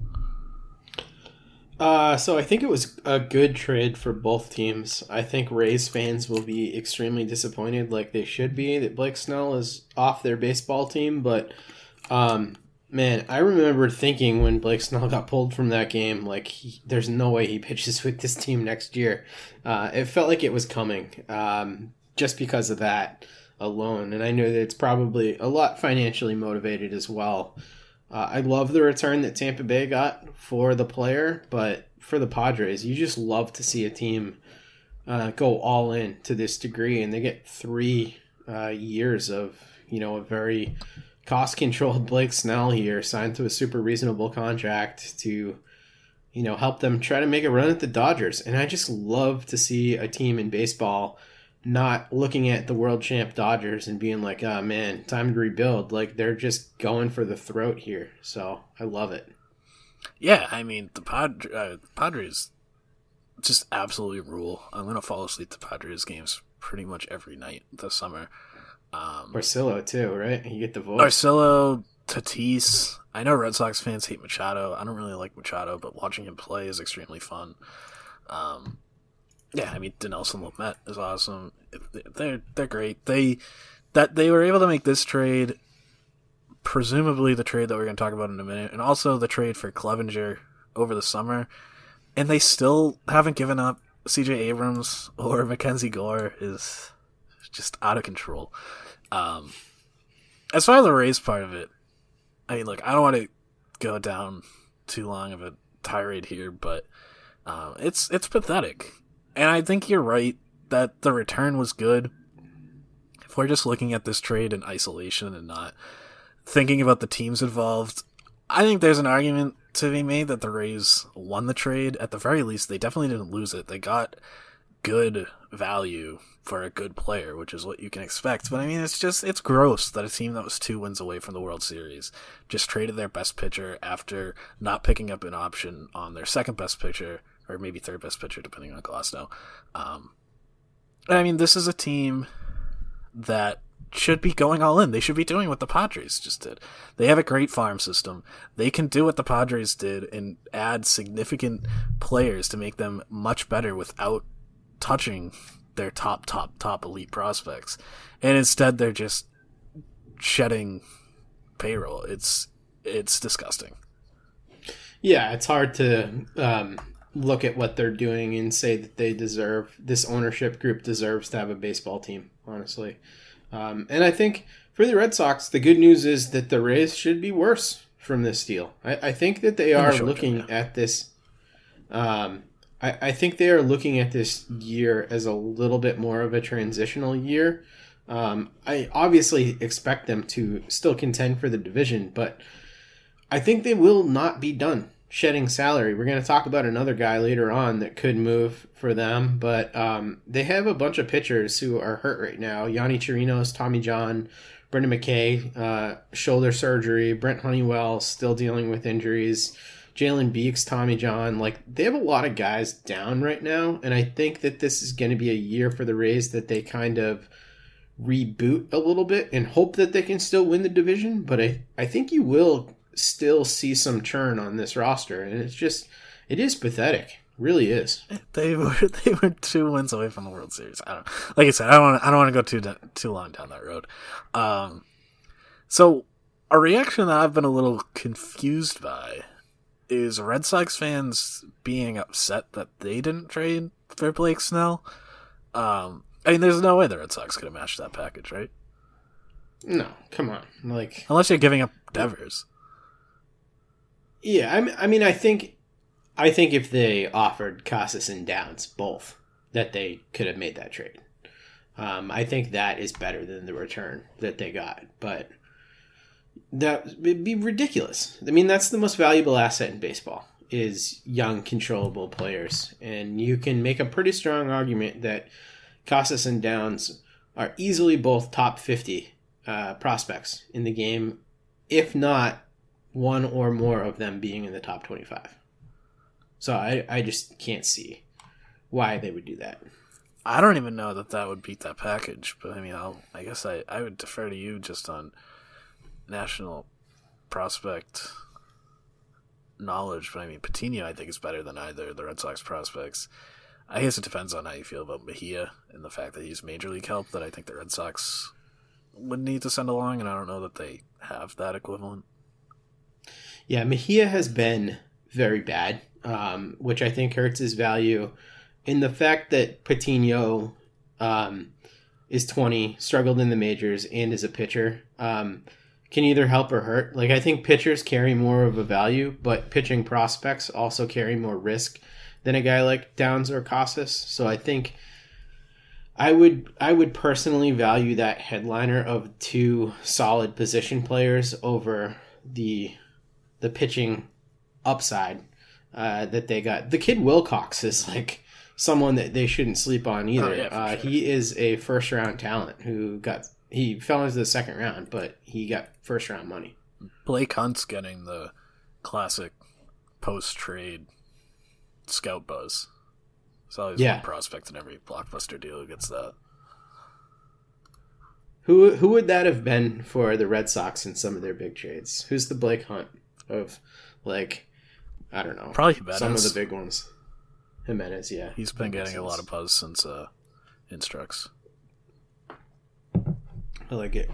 So I think it was a good trade for both teams. I think Rays fans will be extremely disappointed, like they should be, that Blake Snell is off their baseball team. But, man, I remember thinking when Blake Snell got pulled from that game, like, there's no way he pitches with this team next year. It felt like it was coming, just because of that alone. And I know that it's probably a lot financially motivated as well. I love the return that Tampa Bay got for the player, but for the Padres, you just love to see a team go all in to this degree, and they get 3 years of, a very cost-controlled Blake Snell here, signed to a super reasonable contract to, help them try to make a run at the Dodgers. And I just love to see a team in baseball not looking at the world champ Dodgers and being like, oh man, time to rebuild. Like, they're just going for the throat here. So I love it. Yeah, I mean, the Padres just absolutely rule. I'm going to fall asleep to Padres games pretty much every night this summer. Barcelo too, right? You get the voice. Barcelo, Tatis. I know Red Sox fans hate Machado. I don't really like Machado, but watching him play is extremely fun. Yeah, I mean, Dinelson Lamet is awesome. They're great. They were able to make this trade, presumably the trade that we're going to talk about in a minute, and also the trade for Clevinger over the summer, and they still haven't given up. C.J. Abrams or Mackenzie Gore is just out of control. As far as the Rays part of it, I mean, look, I don't want to go down too long of a tirade here, but it's pathetic. And I think you're right that the return was good. If we're just looking at this trade in isolation and not thinking about the teams involved, I think there's an argument to be made that the Rays won the trade. At the very least, they definitely didn't lose it. They got good value for a good player, which is what you can expect. But I mean, it's gross that a team that was 2 wins away from the World Series just traded their best pitcher after not picking up an option on their second best pitcher, or maybe third best pitcher, depending on Glasnow. I mean, this is a team that should be going all in. They should be doing what the Padres just did. They have a great farm system. They can do what the Padres did and add significant players to make them much better without touching their top elite prospects. And instead, they're just shedding payroll. It's disgusting. Yeah, it's hard to look at what they're doing and say that this ownership group deserves to have a baseball team, honestly. And I think for the Red Sox, the good news is that the Rays should be worse from this deal. I think that they are looking at this. I think they are looking at this year as a little bit more of a transitional year. I obviously expect them to still contend for the division, but I think they will not be done shedding salary. We're going to talk about another guy later on that could move for them, but they have a bunch of pitchers who are hurt right now. Yanni Chirinos, Tommy John, Brendan McKay, shoulder surgery, Brent Honeywell still dealing with injuries, Jalen Beeks, Tommy John. Like, they have a lot of guys down right now, and I think that this is going to be a year for the Rays that they kind of reboot a little bit and hope that they can still win the division, but I think you will still see some churn on this roster, and it is pathetic. It really is. They were 2 wins away from the World Series. Like I said, I don't want to go too long down that road. So a reaction that I've been a little confused by is Red Sox fans being upset that they didn't trade for Blake Snell. I mean, there's no way the Red Sox could have matched that package, right? No, come on. Like, unless you're giving up Devers. Yeah, I mean, I think if they offered Casas and Downs both, that they could have made that trade. I think that is better than the return that they got, but that would be ridiculous. I mean, that's the most valuable asset in baseball is young, controllable players, and you can make a pretty strong argument that Casas and Downs are easily both top 50 prospects in the game, if not one or more of them being in the top 25. So I just can't see why they would do that. I don't even know that would beat that package, but I mean, I guess I would defer to you just on national prospect knowledge, but I mean, Patino I think is better than either of the Red Sox prospects. I guess it depends on how you feel about Mejia and the fact that he's major league help that I think the Red Sox would need to send along, and I don't know that they have that equivalent. Yeah, Mejia has been very bad, which I think hurts his value. In the fact that Patino is 20, struggled in the majors, and is a pitcher, can either help or hurt. Like, I think pitchers carry more of a value, but pitching prospects also carry more risk than a guy like Downs or Casas. So I think I would personally value that headliner of 2 solid position players over the pitching upside that they got. The kid Wilcox is like someone that they shouldn't sleep on either. Sure. He is a first round talent he fell into the second round, but he got first round money. Blake Hunt's getting the classic post trade scout buzz. There's always one prospect in every blockbuster deal who gets that. Who would that have been for the Red Sox in some of their big trades? Who's the Blake Hunt of, like, I don't know. Probably Jimenez. Some of the big ones. Jimenez, yeah. He's been getting a lot of buzz since Instructs. I like it.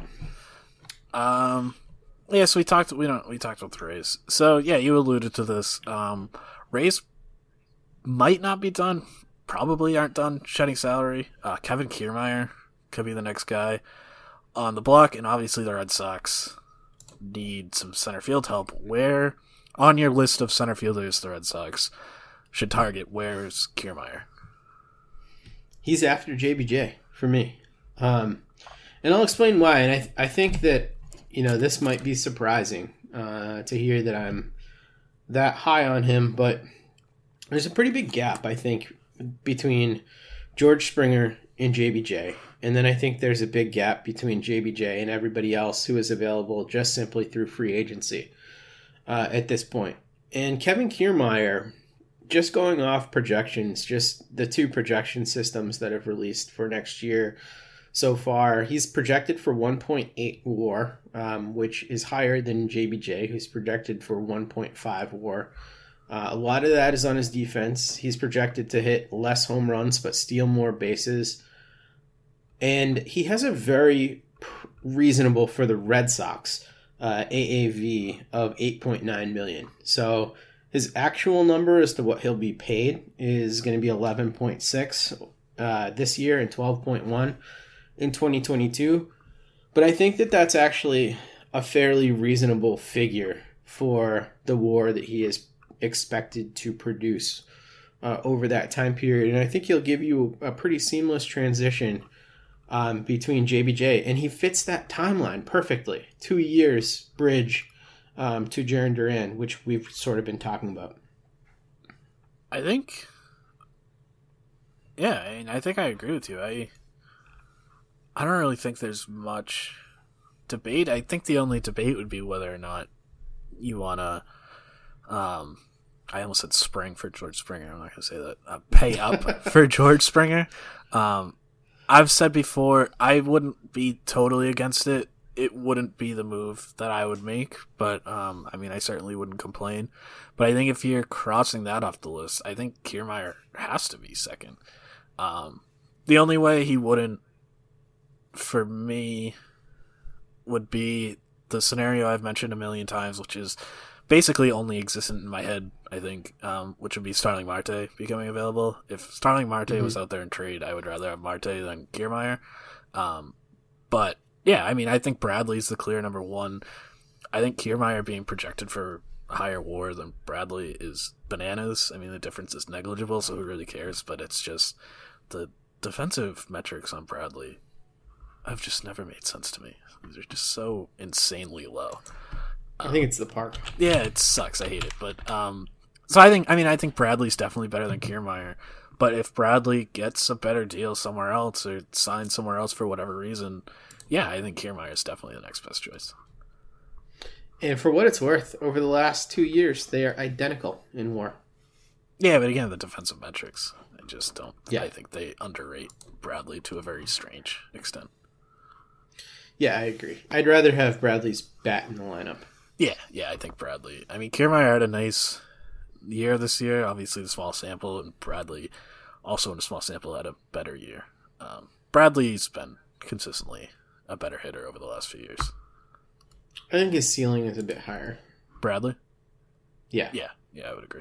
Yeah, so we talked about the Rays. So yeah, you alluded to this. Rays might not be done. Probably aren't done shedding salary. Kevin Kiermaier could be the next guy on the block, and obviously the Red Sox need some center field help. Where on your list of center fielders the Red Sox should target, where's Kiermaier? He's after JBJ for me. And I'll explain why. And I think that, this might be surprising to hear that I'm that high on him, but there's a pretty big gap, I think, between George Springer and JBJ. And then I think there's a big gap between JBJ and everybody else who is available just simply through free agency at this point. And Kevin Kiermaier, just going off projections, just the two projection systems that have released for next year so far, he's projected for 1.8 WAR, which is higher than JBJ, who's projected for 1.5 WAR. A lot of that is on his defense. He's projected to hit less home runs but steal more bases. And he has a very reasonable, for the Red Sox, AAV of $8.9 million. So his actual number as to what he'll be paid is going to be 11.6 this year and 12.1 in 2022. But I think that that's actually a fairly reasonable figure for the WAR that he is expected to produce over that time period. And I think he'll give you a pretty seamless transition between JBJ. And he fits that timeline perfectly. 2 years bridge to Jarren Duran, which we've sort of been talking about. I think I agree with you. I don't really think there's much debate. I think the only debate would be whether or not you want to, I almost said spring for George Springer. I'm not going to say that. Pay up for George Springer. I've said before, I wouldn't be totally against it. It wouldn't be the move that I would make, but I certainly wouldn't complain. But I think if you're crossing that off the list, I think Kiermaier has to be second. The only way he wouldn't, for me, would be the scenario I've mentioned a million times, which is basically only existent in my head, I think, which would be Starling Marte becoming available. If Starling Marte was out there in trade, I would rather have Marte than Kiermaier. But yeah, I think Bradley's the clear number one. I think Kiermaier being projected for a higher WAR than Bradley is bananas. The difference is negligible, so who really cares? But it's just the defensive metrics on Bradley have just never made sense to me. They're just so insanely low. I think it's the park. Yeah, it sucks. I hate it. But so I think Bradley's definitely better than Kiermaier. But if Bradley gets a better deal somewhere else or signs somewhere else for whatever reason, yeah, I think Kiermaier is definitely the next best choice. And for what it's worth, over the last 2 years, they are identical in WAR. Yeah, but again, the defensive metrics, I just don't. Yeah. I think they underrate Bradley to a very strange extent. Yeah, I agree. I'd rather have Bradley's bat in the lineup. Yeah, I think Bradley. Kiermaier had a nice year this year, obviously the small sample, and Bradley, also in a small sample, had a better year. Bradley's been consistently a better hitter over the last few years. I think his ceiling is a bit higher. Bradley? Yeah. Yeah, I would agree.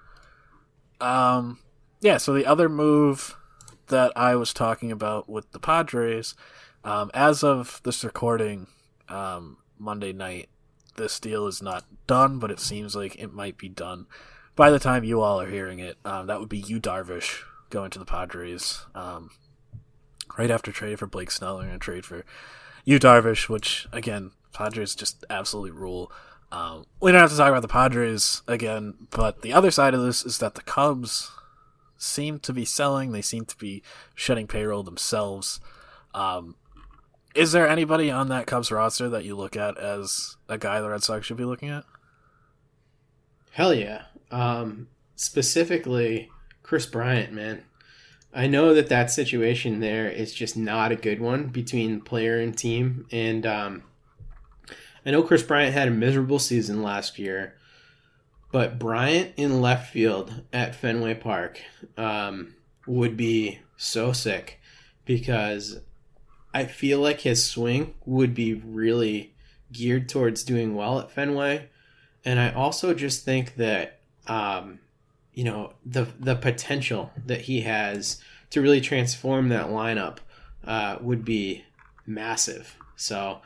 So the other move that I was talking about with the Padres, as of this recording, Monday night, this deal is not done, but it seems like it might be done by the time you all are hearing it. That would be Yu Darvish going to the Padres. Right after trade for Blake Snell, they're going to trade for Yu Darvish, which, again, Padres just absolutely rule. We don't have to talk about the Padres again, but the other side of this is that the Cubs seem to be selling. They seem to be shedding payroll themselves. Is there anybody on that Cubs roster that you look at as a guy the Red Sox should be looking at? Hell yeah. Specifically, Chris Bryant, man. I know that situation there is just not a good one between player and team. And I know Chris Bryant had a miserable season last year. But Bryant in left field at Fenway Park would be so sick, because I feel like his swing would be really geared towards doing well at Fenway. And I also just think that, the potential that he has to really transform that lineup would be massive. So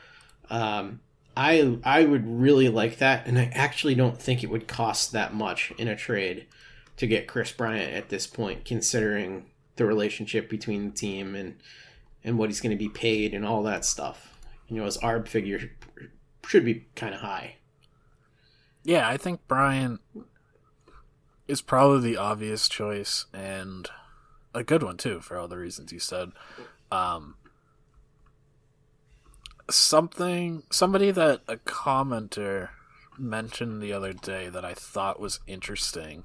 I would really like that. And I actually don't think it would cost that much in a trade to get Chris Bryant at this point, considering the relationship between the team and what he's going to be paid and all that stuff. His ARB figure should be kind of high. Yeah, I think Bryant is probably the obvious choice, and a good one, too, for all the reasons you said. Somebody that a commenter mentioned the other day that I thought was interesting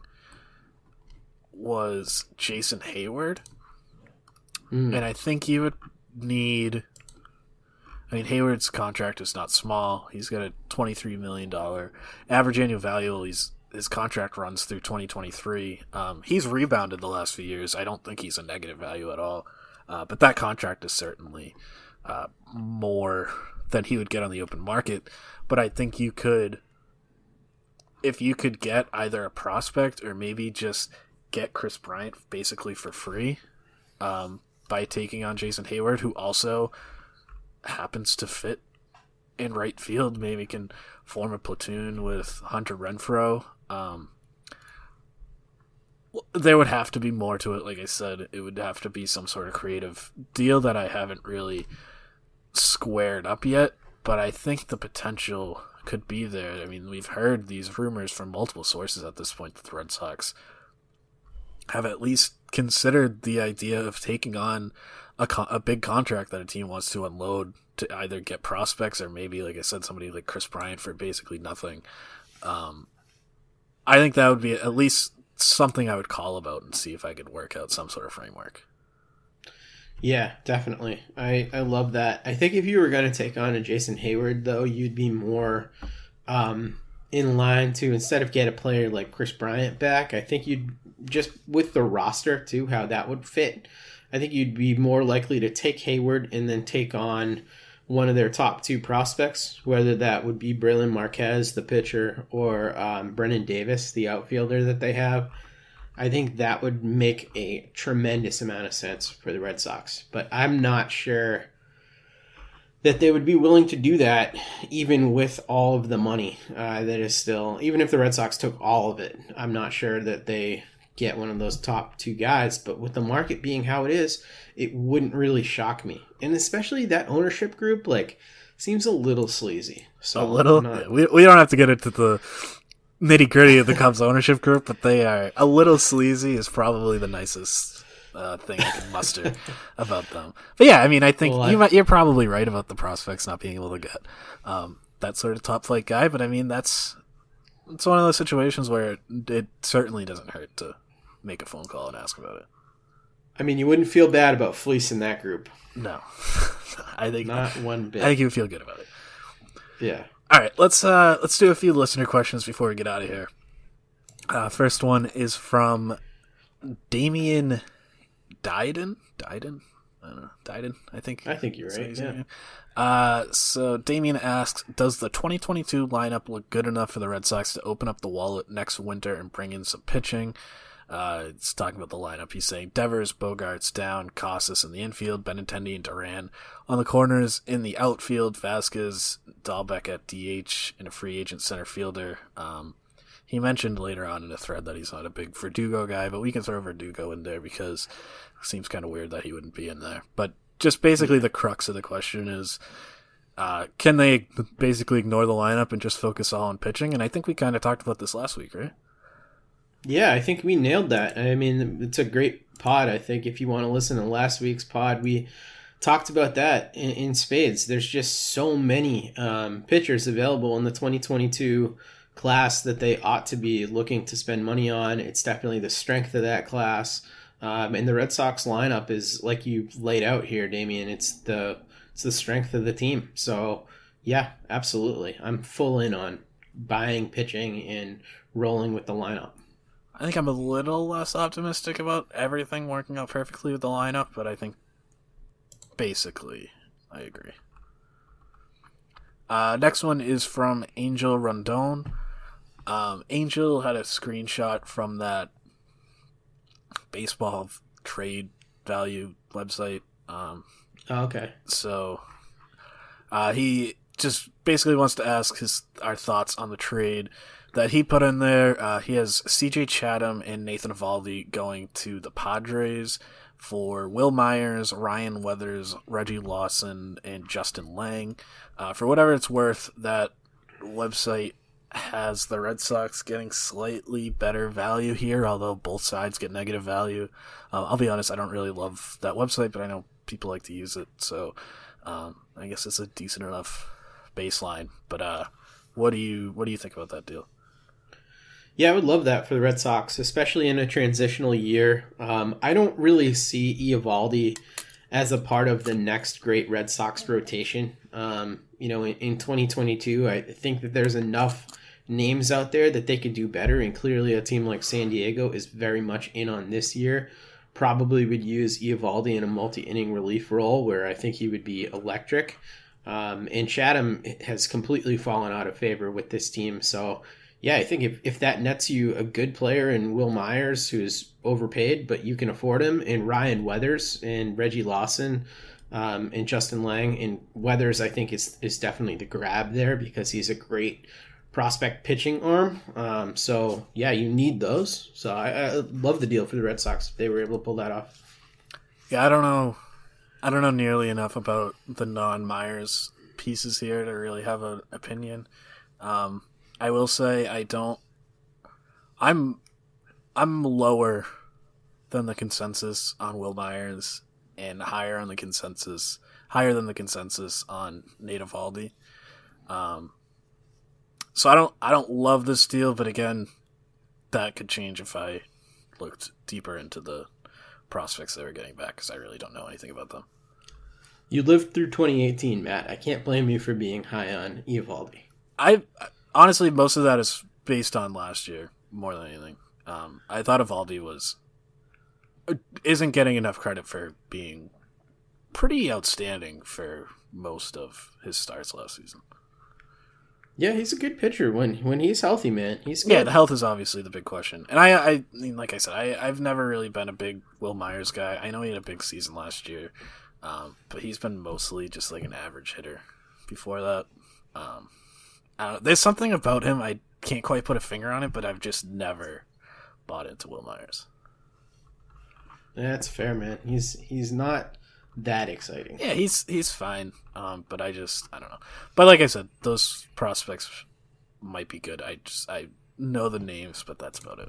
was Jason Hayward. And I think you would need... I mean, Hayward's contract is not small. He's got a $23 million average annual value. His contract runs through 2023. He's rebounded the last few years. I don't think he's a negative value at all. But that contract is certainly more than he would get on the open market. But I think you could, if you could get either a prospect or maybe just get Chris Bryant basically for free by taking on Jason Hayward, who also happens to fit in right field, maybe can form a platoon with Hunter Renfroe. There would have to be more to it. Like I said, it would have to be some sort of creative deal that I haven't really squared up yet, but I think the potential could be there. I mean, we've heard these rumors from multiple sources at this point that the Red Sox have at least considered the idea of taking on a big contract that a team wants to unload to either get prospects or maybe, like I said, somebody like Chris Bryant for basically nothing. I think that would be at least something I would call about and see if I could work out some sort of framework. Yeah, definitely. I love that. I think if you were going to take on a Jason Hayward, though, you'd be more in line to, instead of get a player like Chris Bryant back, I think you'd, just with the roster, too, how that would fit, I think you'd be more likely to take Hayward and then take on one of their top two prospects, whether that would be Braylon Marquez, the pitcher, or Brennan Davis, the outfielder that they have. I think that would make a tremendous amount of sense for the Red Sox. But I'm not sure that they would be willing to do that, even with all of the money that is still, even if the Red Sox took all of it. I'm not sure that they get one of those top two guys, but with the market being how it is, it wouldn't really shock me. And especially that ownership group, like, seems a little sleazy. So a little? We don't have to get into the nitty gritty of the Cubs ownership group, but they are a little sleazy is probably the nicest thing I can muster about them. But yeah, I mean, I think you're probably right about the prospects not being able to get that sort of top flight guy, but I mean, it's one of those situations where it certainly doesn't hurt to make a phone call and ask about it. I mean, you wouldn't feel bad about fleecing that group. No. I think not one bit. I think you would feel good about it. Yeah. All right, let's do a few listener questions before we get out of here. First one is from Damian Dyden. I don't know. Dyden, I think you're right. Yeah. So Damian asks, does the 2022 lineup look good enough for the Red Sox to open up the wallet next winter and bring in some pitching? It's talking about the lineup. He's saying Devers, Bogarts down, Casas in the infield, Benintendi and Duran on the corners. In the outfield, Vasquez, Dahlbeck at DH, and a free agent center fielder. He mentioned later on in a thread that he's not a big Verdugo guy, but we can throw Verdugo in there because it seems kind of weird that he wouldn't be in there. But just basically the crux of the question is, can they basically ignore the lineup and just focus all on pitching? And I think we kind of talked about this last week, right? Yeah, I think we nailed that. I mean, it's a great pod. I think if you want to listen to last week's pod, we talked about that in spades. There's just so many pitchers available in the 2022 class that they ought to be looking to spend money on. It's definitely the strength of that class. And the Red Sox lineup is, like you laid out here, Damian, it's the strength of the team. So, yeah, absolutely. I'm full in on buying pitching and rolling with the lineup. I think I'm a little less optimistic about everything working out perfectly with the lineup, but I think basically I agree. Next one is from Angel Rondon. Angel had a screenshot from that baseball trade value website. Okay. So he just basically wants to ask our thoughts on the trade that he put in there. He has CJ Chatham and Nathan Eovaldi going to the Padres for Will Myers, Ryan Weathers, Reggie Lawson, and Justin Lang. For whatever it's worth, that website has the Red Sox getting slightly better value here, although both sides get negative value. I'll be honest, I don't really love that website, but I know people like to use it, so I guess it's a decent enough baseline. But what do you think about that deal? Yeah, I would love that for the Red Sox, especially in a transitional year. I don't really see Eovaldi as a part of the next great Red Sox rotation. In 2022, I think that there's enough names out there that they could do better, and clearly a team like San Diego is very much in on this year. Probably would use Eovaldi in a multi-inning relief role where I think he would be electric. And Chatham has completely fallen out of favor with this team, so yeah, I think if that nets you a good player in Will Myers, who's overpaid, but you can afford him, and Ryan Weathers and Reggie Lawson and Justin Lang. And Weathers, I think, is definitely the grab there because he's a great prospect pitching arm. So, yeah, you need those. So I love the deal for the Red Sox if they were able to pull that off. Yeah, I don't know nearly enough about the non-Myers pieces here to really have an opinion. I will say I'm lower than the consensus on Will Myers and higher than the consensus on Nate Eovaldi. So I don't love this deal, but again, that could change if I looked deeper into the prospects they were getting back, because I really don't know anything about them. You lived through 2018, Matt. I can't blame you for being high on Eovaldi. Honestly, most of that is based on last year more than anything. I thought Eovaldi isn't getting enough credit for being pretty outstanding for most of his starts last season. Yeah, he's a good pitcher when he's healthy, man. He's good. Yeah, the health is obviously the big question. And I mean, like I said, I've never really been a big Will Myers guy. I know he had a big season last year, but he's been mostly just like an average hitter before that. There's something about him, I can't quite put a finger on it, but I've just never bought into Will Myers. Yeah, that's fair, man. He's not that exciting. Yeah, he's fine, but I don't know. But like I said, those prospects might be good. I know the names, but that's about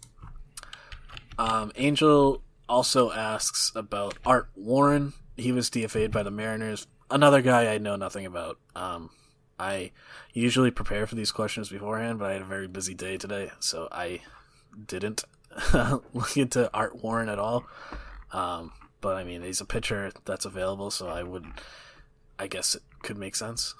it. Angel also asks about Art Warren. He was DFA'd by the Mariners. Another guy I know nothing about. I usually prepare for these questions beforehand, but I had a very busy day today, so I didn't look into Art Warren at all. But I mean, he's a pitcher that's available, so I guess it could make sense.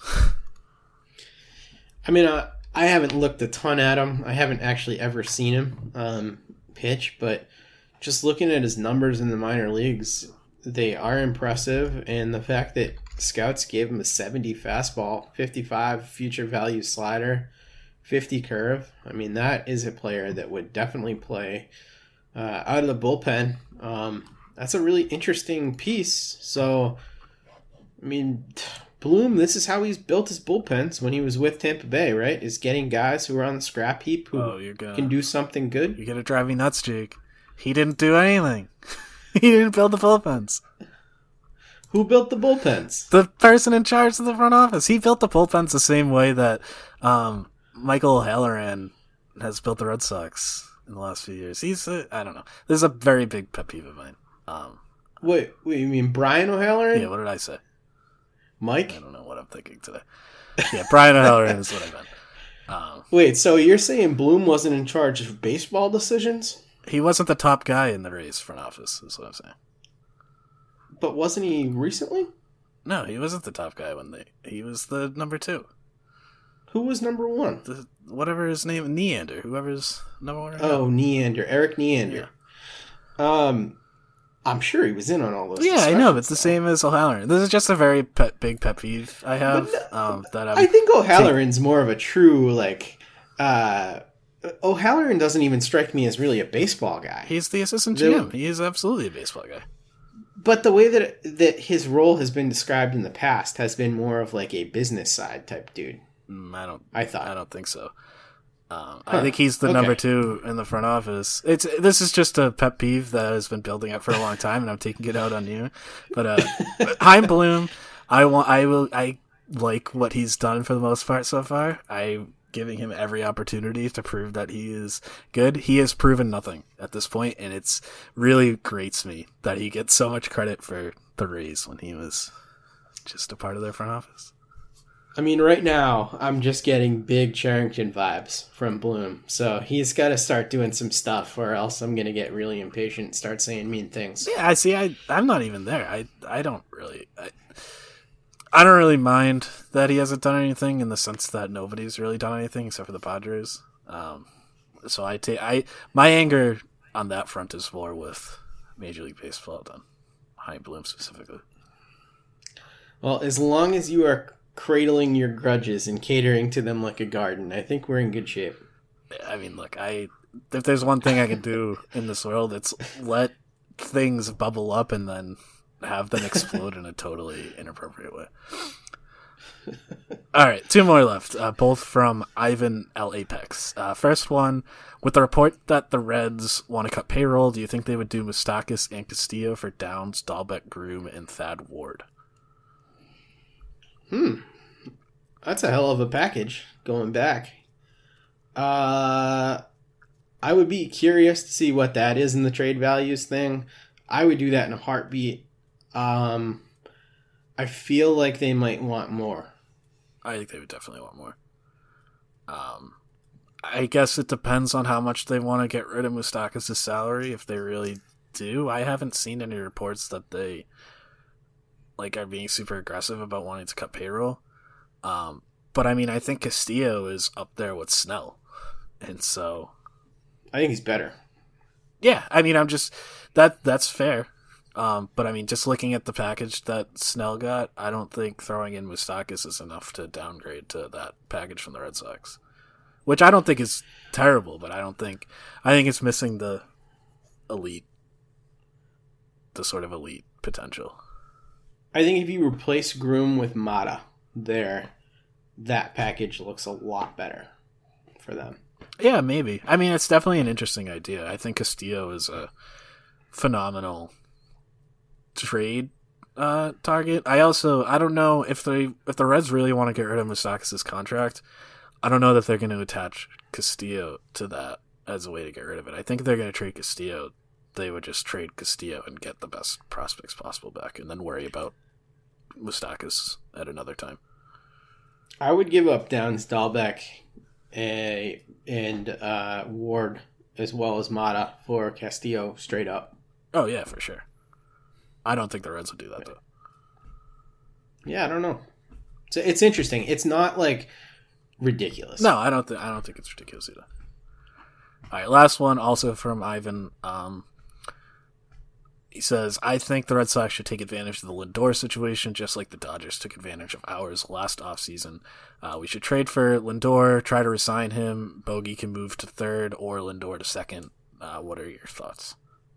I mean, I haven't looked a ton at him. I haven't actually ever seen him pitch, but just looking at his numbers in the minor leagues, they are impressive, and the fact that scouts gave him a 70 fastball, 55 future value slider, 50 curve. I mean, that is a player that would definitely play out of the bullpen. That's a really interesting piece. So, I mean, Bloom, this is how he's built his bullpens when he was with Tampa Bay, right? Is getting guys who are on the scrap heap who can do something good. You're going to drive me nuts, Jake. He didn't do anything. He didn't build the bullpens. Who built the bullpens? The person in charge of the front office. He built the bullpens the same way that Michael O'Halloran has built the Red Sox in the last few years. I don't know. This is a very big pet peeve of mine. Wait, you mean Brian O'Halloran? Yeah, what did I say? Mike? I don't know what I'm thinking today. Yeah, Brian O'Halloran is what I meant. Wait, so you're saying Bloom wasn't in charge of baseball decisions? He wasn't the top guy in the Rays front office, is what I'm saying. But wasn't he recently? No, he wasn't the top guy he was the number 2. Who was number 1? Whatever his name, Neander, whoever's number 1 right now. Neander, Eric Neander. Yeah. I'm sure he was in on all those. Yeah, I know. It's the same as O'Halloran. This is just a very big pet peeve I have. I think O'Halloran's more of a true O'Halloran doesn't even strike me as really a baseball guy. He's the assistant GM. He is absolutely a baseball guy. But the way that his role has been described in the past has been more of like a business side type dude. I don't think so. I think he's the number 2 in the front office. This is just a pet peeve that has been building up for a long time, and I'm taking it out on you. But Chaim Bloom, I like what he's done for the most part so far. I'm giving him every opportunity to prove that he is good. He has proven nothing at this point, and it's really grates me that he gets so much credit for the Rays when he was just a part of their front office. I mean, right now, I'm just getting big Charrington vibes from Bloom. So he's got to start doing some stuff, or else I'm going to get really impatient and start saying mean things. Yeah, I see. I'm not even there. I don't really... I don't really mind that he hasn't done anything in the sense that nobody's really done anything except for the Padres. So my anger on that front is more with Major League Baseball than Chaim Bloom specifically. Well, as long as you are cradling your grudges and catering to them like a garden, I think we're in good shape. I mean, look, if there's one thing I can do in this world, it's let things bubble up and then have them explode in a totally inappropriate way. All right, 2 more left, both from Ivan L. Apex. First one, with the report that the Reds want to cut payroll, do you think they would do Moustakas and Castillo for Downs, Dahlbeck, Groom, and Thad Ward? That's a hell of a package going back. I would be curious to see what that is in the trade values thing. I would do that in a heartbeat. I feel like they might want more. I think they would definitely want more. I guess it depends on how much they want to get rid of Moustakas' salary, if they really do. I haven't seen any reports that they are being super aggressive about wanting to cut payroll. But I mean, I think Castillo is up there with Snell. And so I think he's better. Yeah, I mean, that's fair. But I mean, just looking at the package that Snell got, I don't think throwing in Moustakas is enough to downgrade to that package from the Red Sox, which I don't think is terrible, but I think it's missing the sort of elite potential. I think if you replace Groom with Mata there, that package looks a lot better for them. Yeah, maybe. I mean, it's definitely an interesting idea. I think Castillo is a phenomenal trade target. I don't know if the Reds really want to get rid of Moustakas' contract. I don't know that they're going to attach Castillo to that as a way to get rid of it. I think if they're going to trade Castillo, they would just trade Castillo and get the best prospects possible back, and then worry about Moustakas at another time. I would give up Downs, Dahlbeck, and Ward, as well as Mata, for Castillo straight up. Oh yeah, for sure. I don't think the Reds would do that though. Yeah, I don't know. It's interesting. It's not ridiculous. No, I don't think it's ridiculous either. All right, last one, also from Ivan. He says, I think the Red Sox should take advantage of the Lindor situation, just like the Dodgers took advantage of ours last offseason. We should trade for Lindor, try to resign him. Bogey can move to third or Lindor to second. What are your thoughts?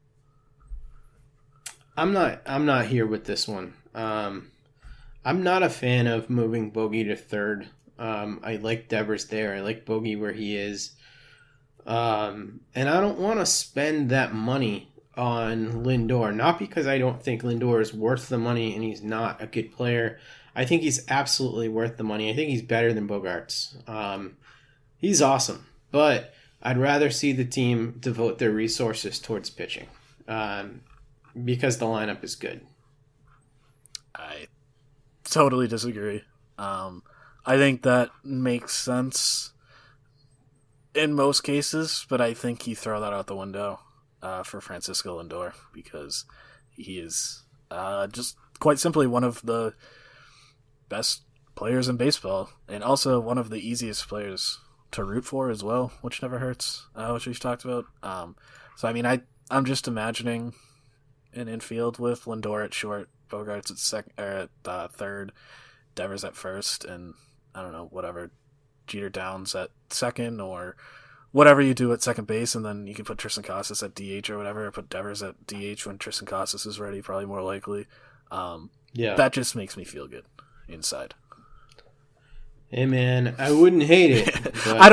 I'm not here with this one. I'm not a fan of moving Bogey to third. I like Devers there. I like Bogey where he is. And I don't want to spend that money on Lindor, not because I don't think Lindor is worth the money and he's not a good player. I think he's absolutely worth the money. I think he's better than Bogaerts. He's awesome, but I'd rather see the team devote their resources towards pitching because the lineup is good. I totally disagree. I think that makes sense in most cases, but I think you throw that out the window for Francisco Lindor, because he is just quite simply one of the best players in baseball, and also one of the easiest players to root for as well, which never hurts, which we've talked about. So I mean, I'm just imagining an infield with Lindor at short, Bogaerts at third, Devers at first, and I don't know, whatever, Jeter Downs at second, or whatever you do at second base, and then you can put Tristan Casas at DH or whatever, or put Devers at DH when Tristan Casas is ready, probably more likely. That just makes me feel good inside. Hey man, I wouldn't hate it.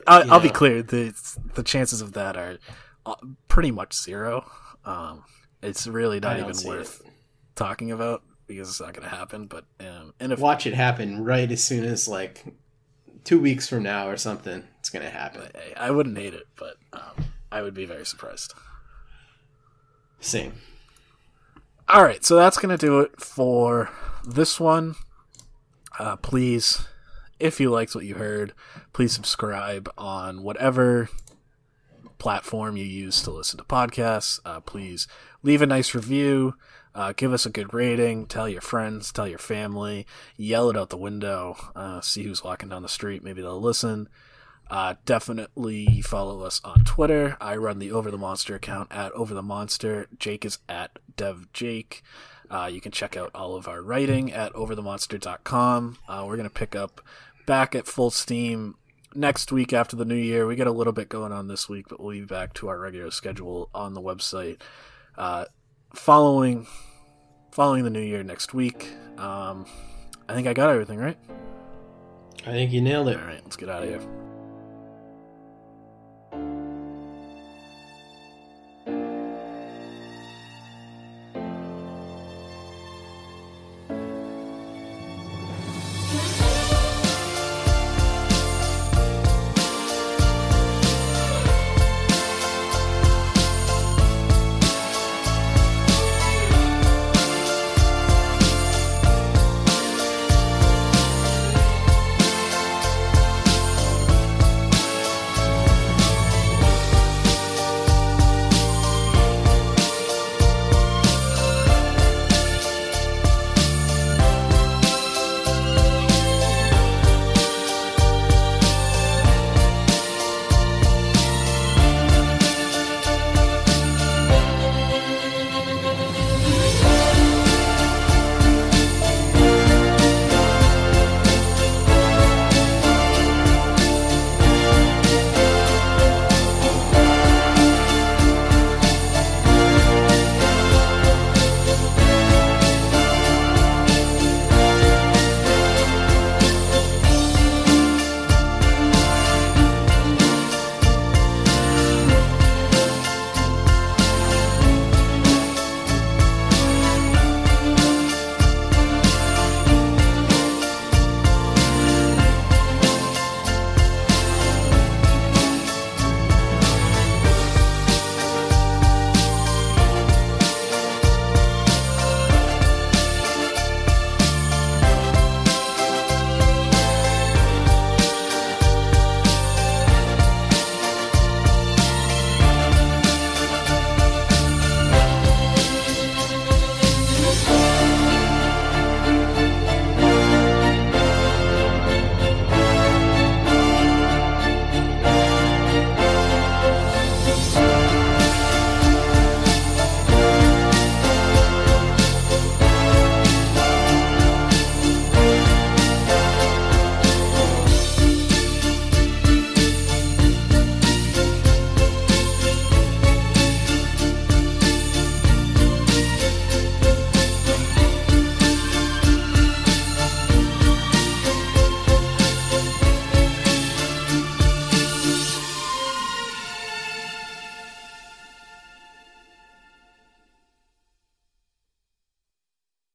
I'll be clear. The chances of that are pretty much zero. It's really not even worth talking about because it's not going to happen. But and if watch it happen right as soon as 2 weeks from now or something, it's going to happen. I wouldn't hate it, but I would be very surprised. Same. All right, so that's going to do it for this one. Please, if you liked what you heard, please subscribe on whatever platform you use to listen to podcasts. Please leave a nice review. Give us a good rating. Tell your friends. Tell your family. Yell it out the window. See who's walking down the street. Maybe they'll listen. Definitely follow us on Twitter. I run the Over the Monster account at Over the Monster. Jake is at DevJake. You can check out all of our writing at overthemonster.com. We're going to pick up back at full steam next week after the new year. We got a little bit going on this week, but we'll be back to our regular schedule on the website following the new year next week. I think I got everything right. I think you nailed it. All right, let's get out of here.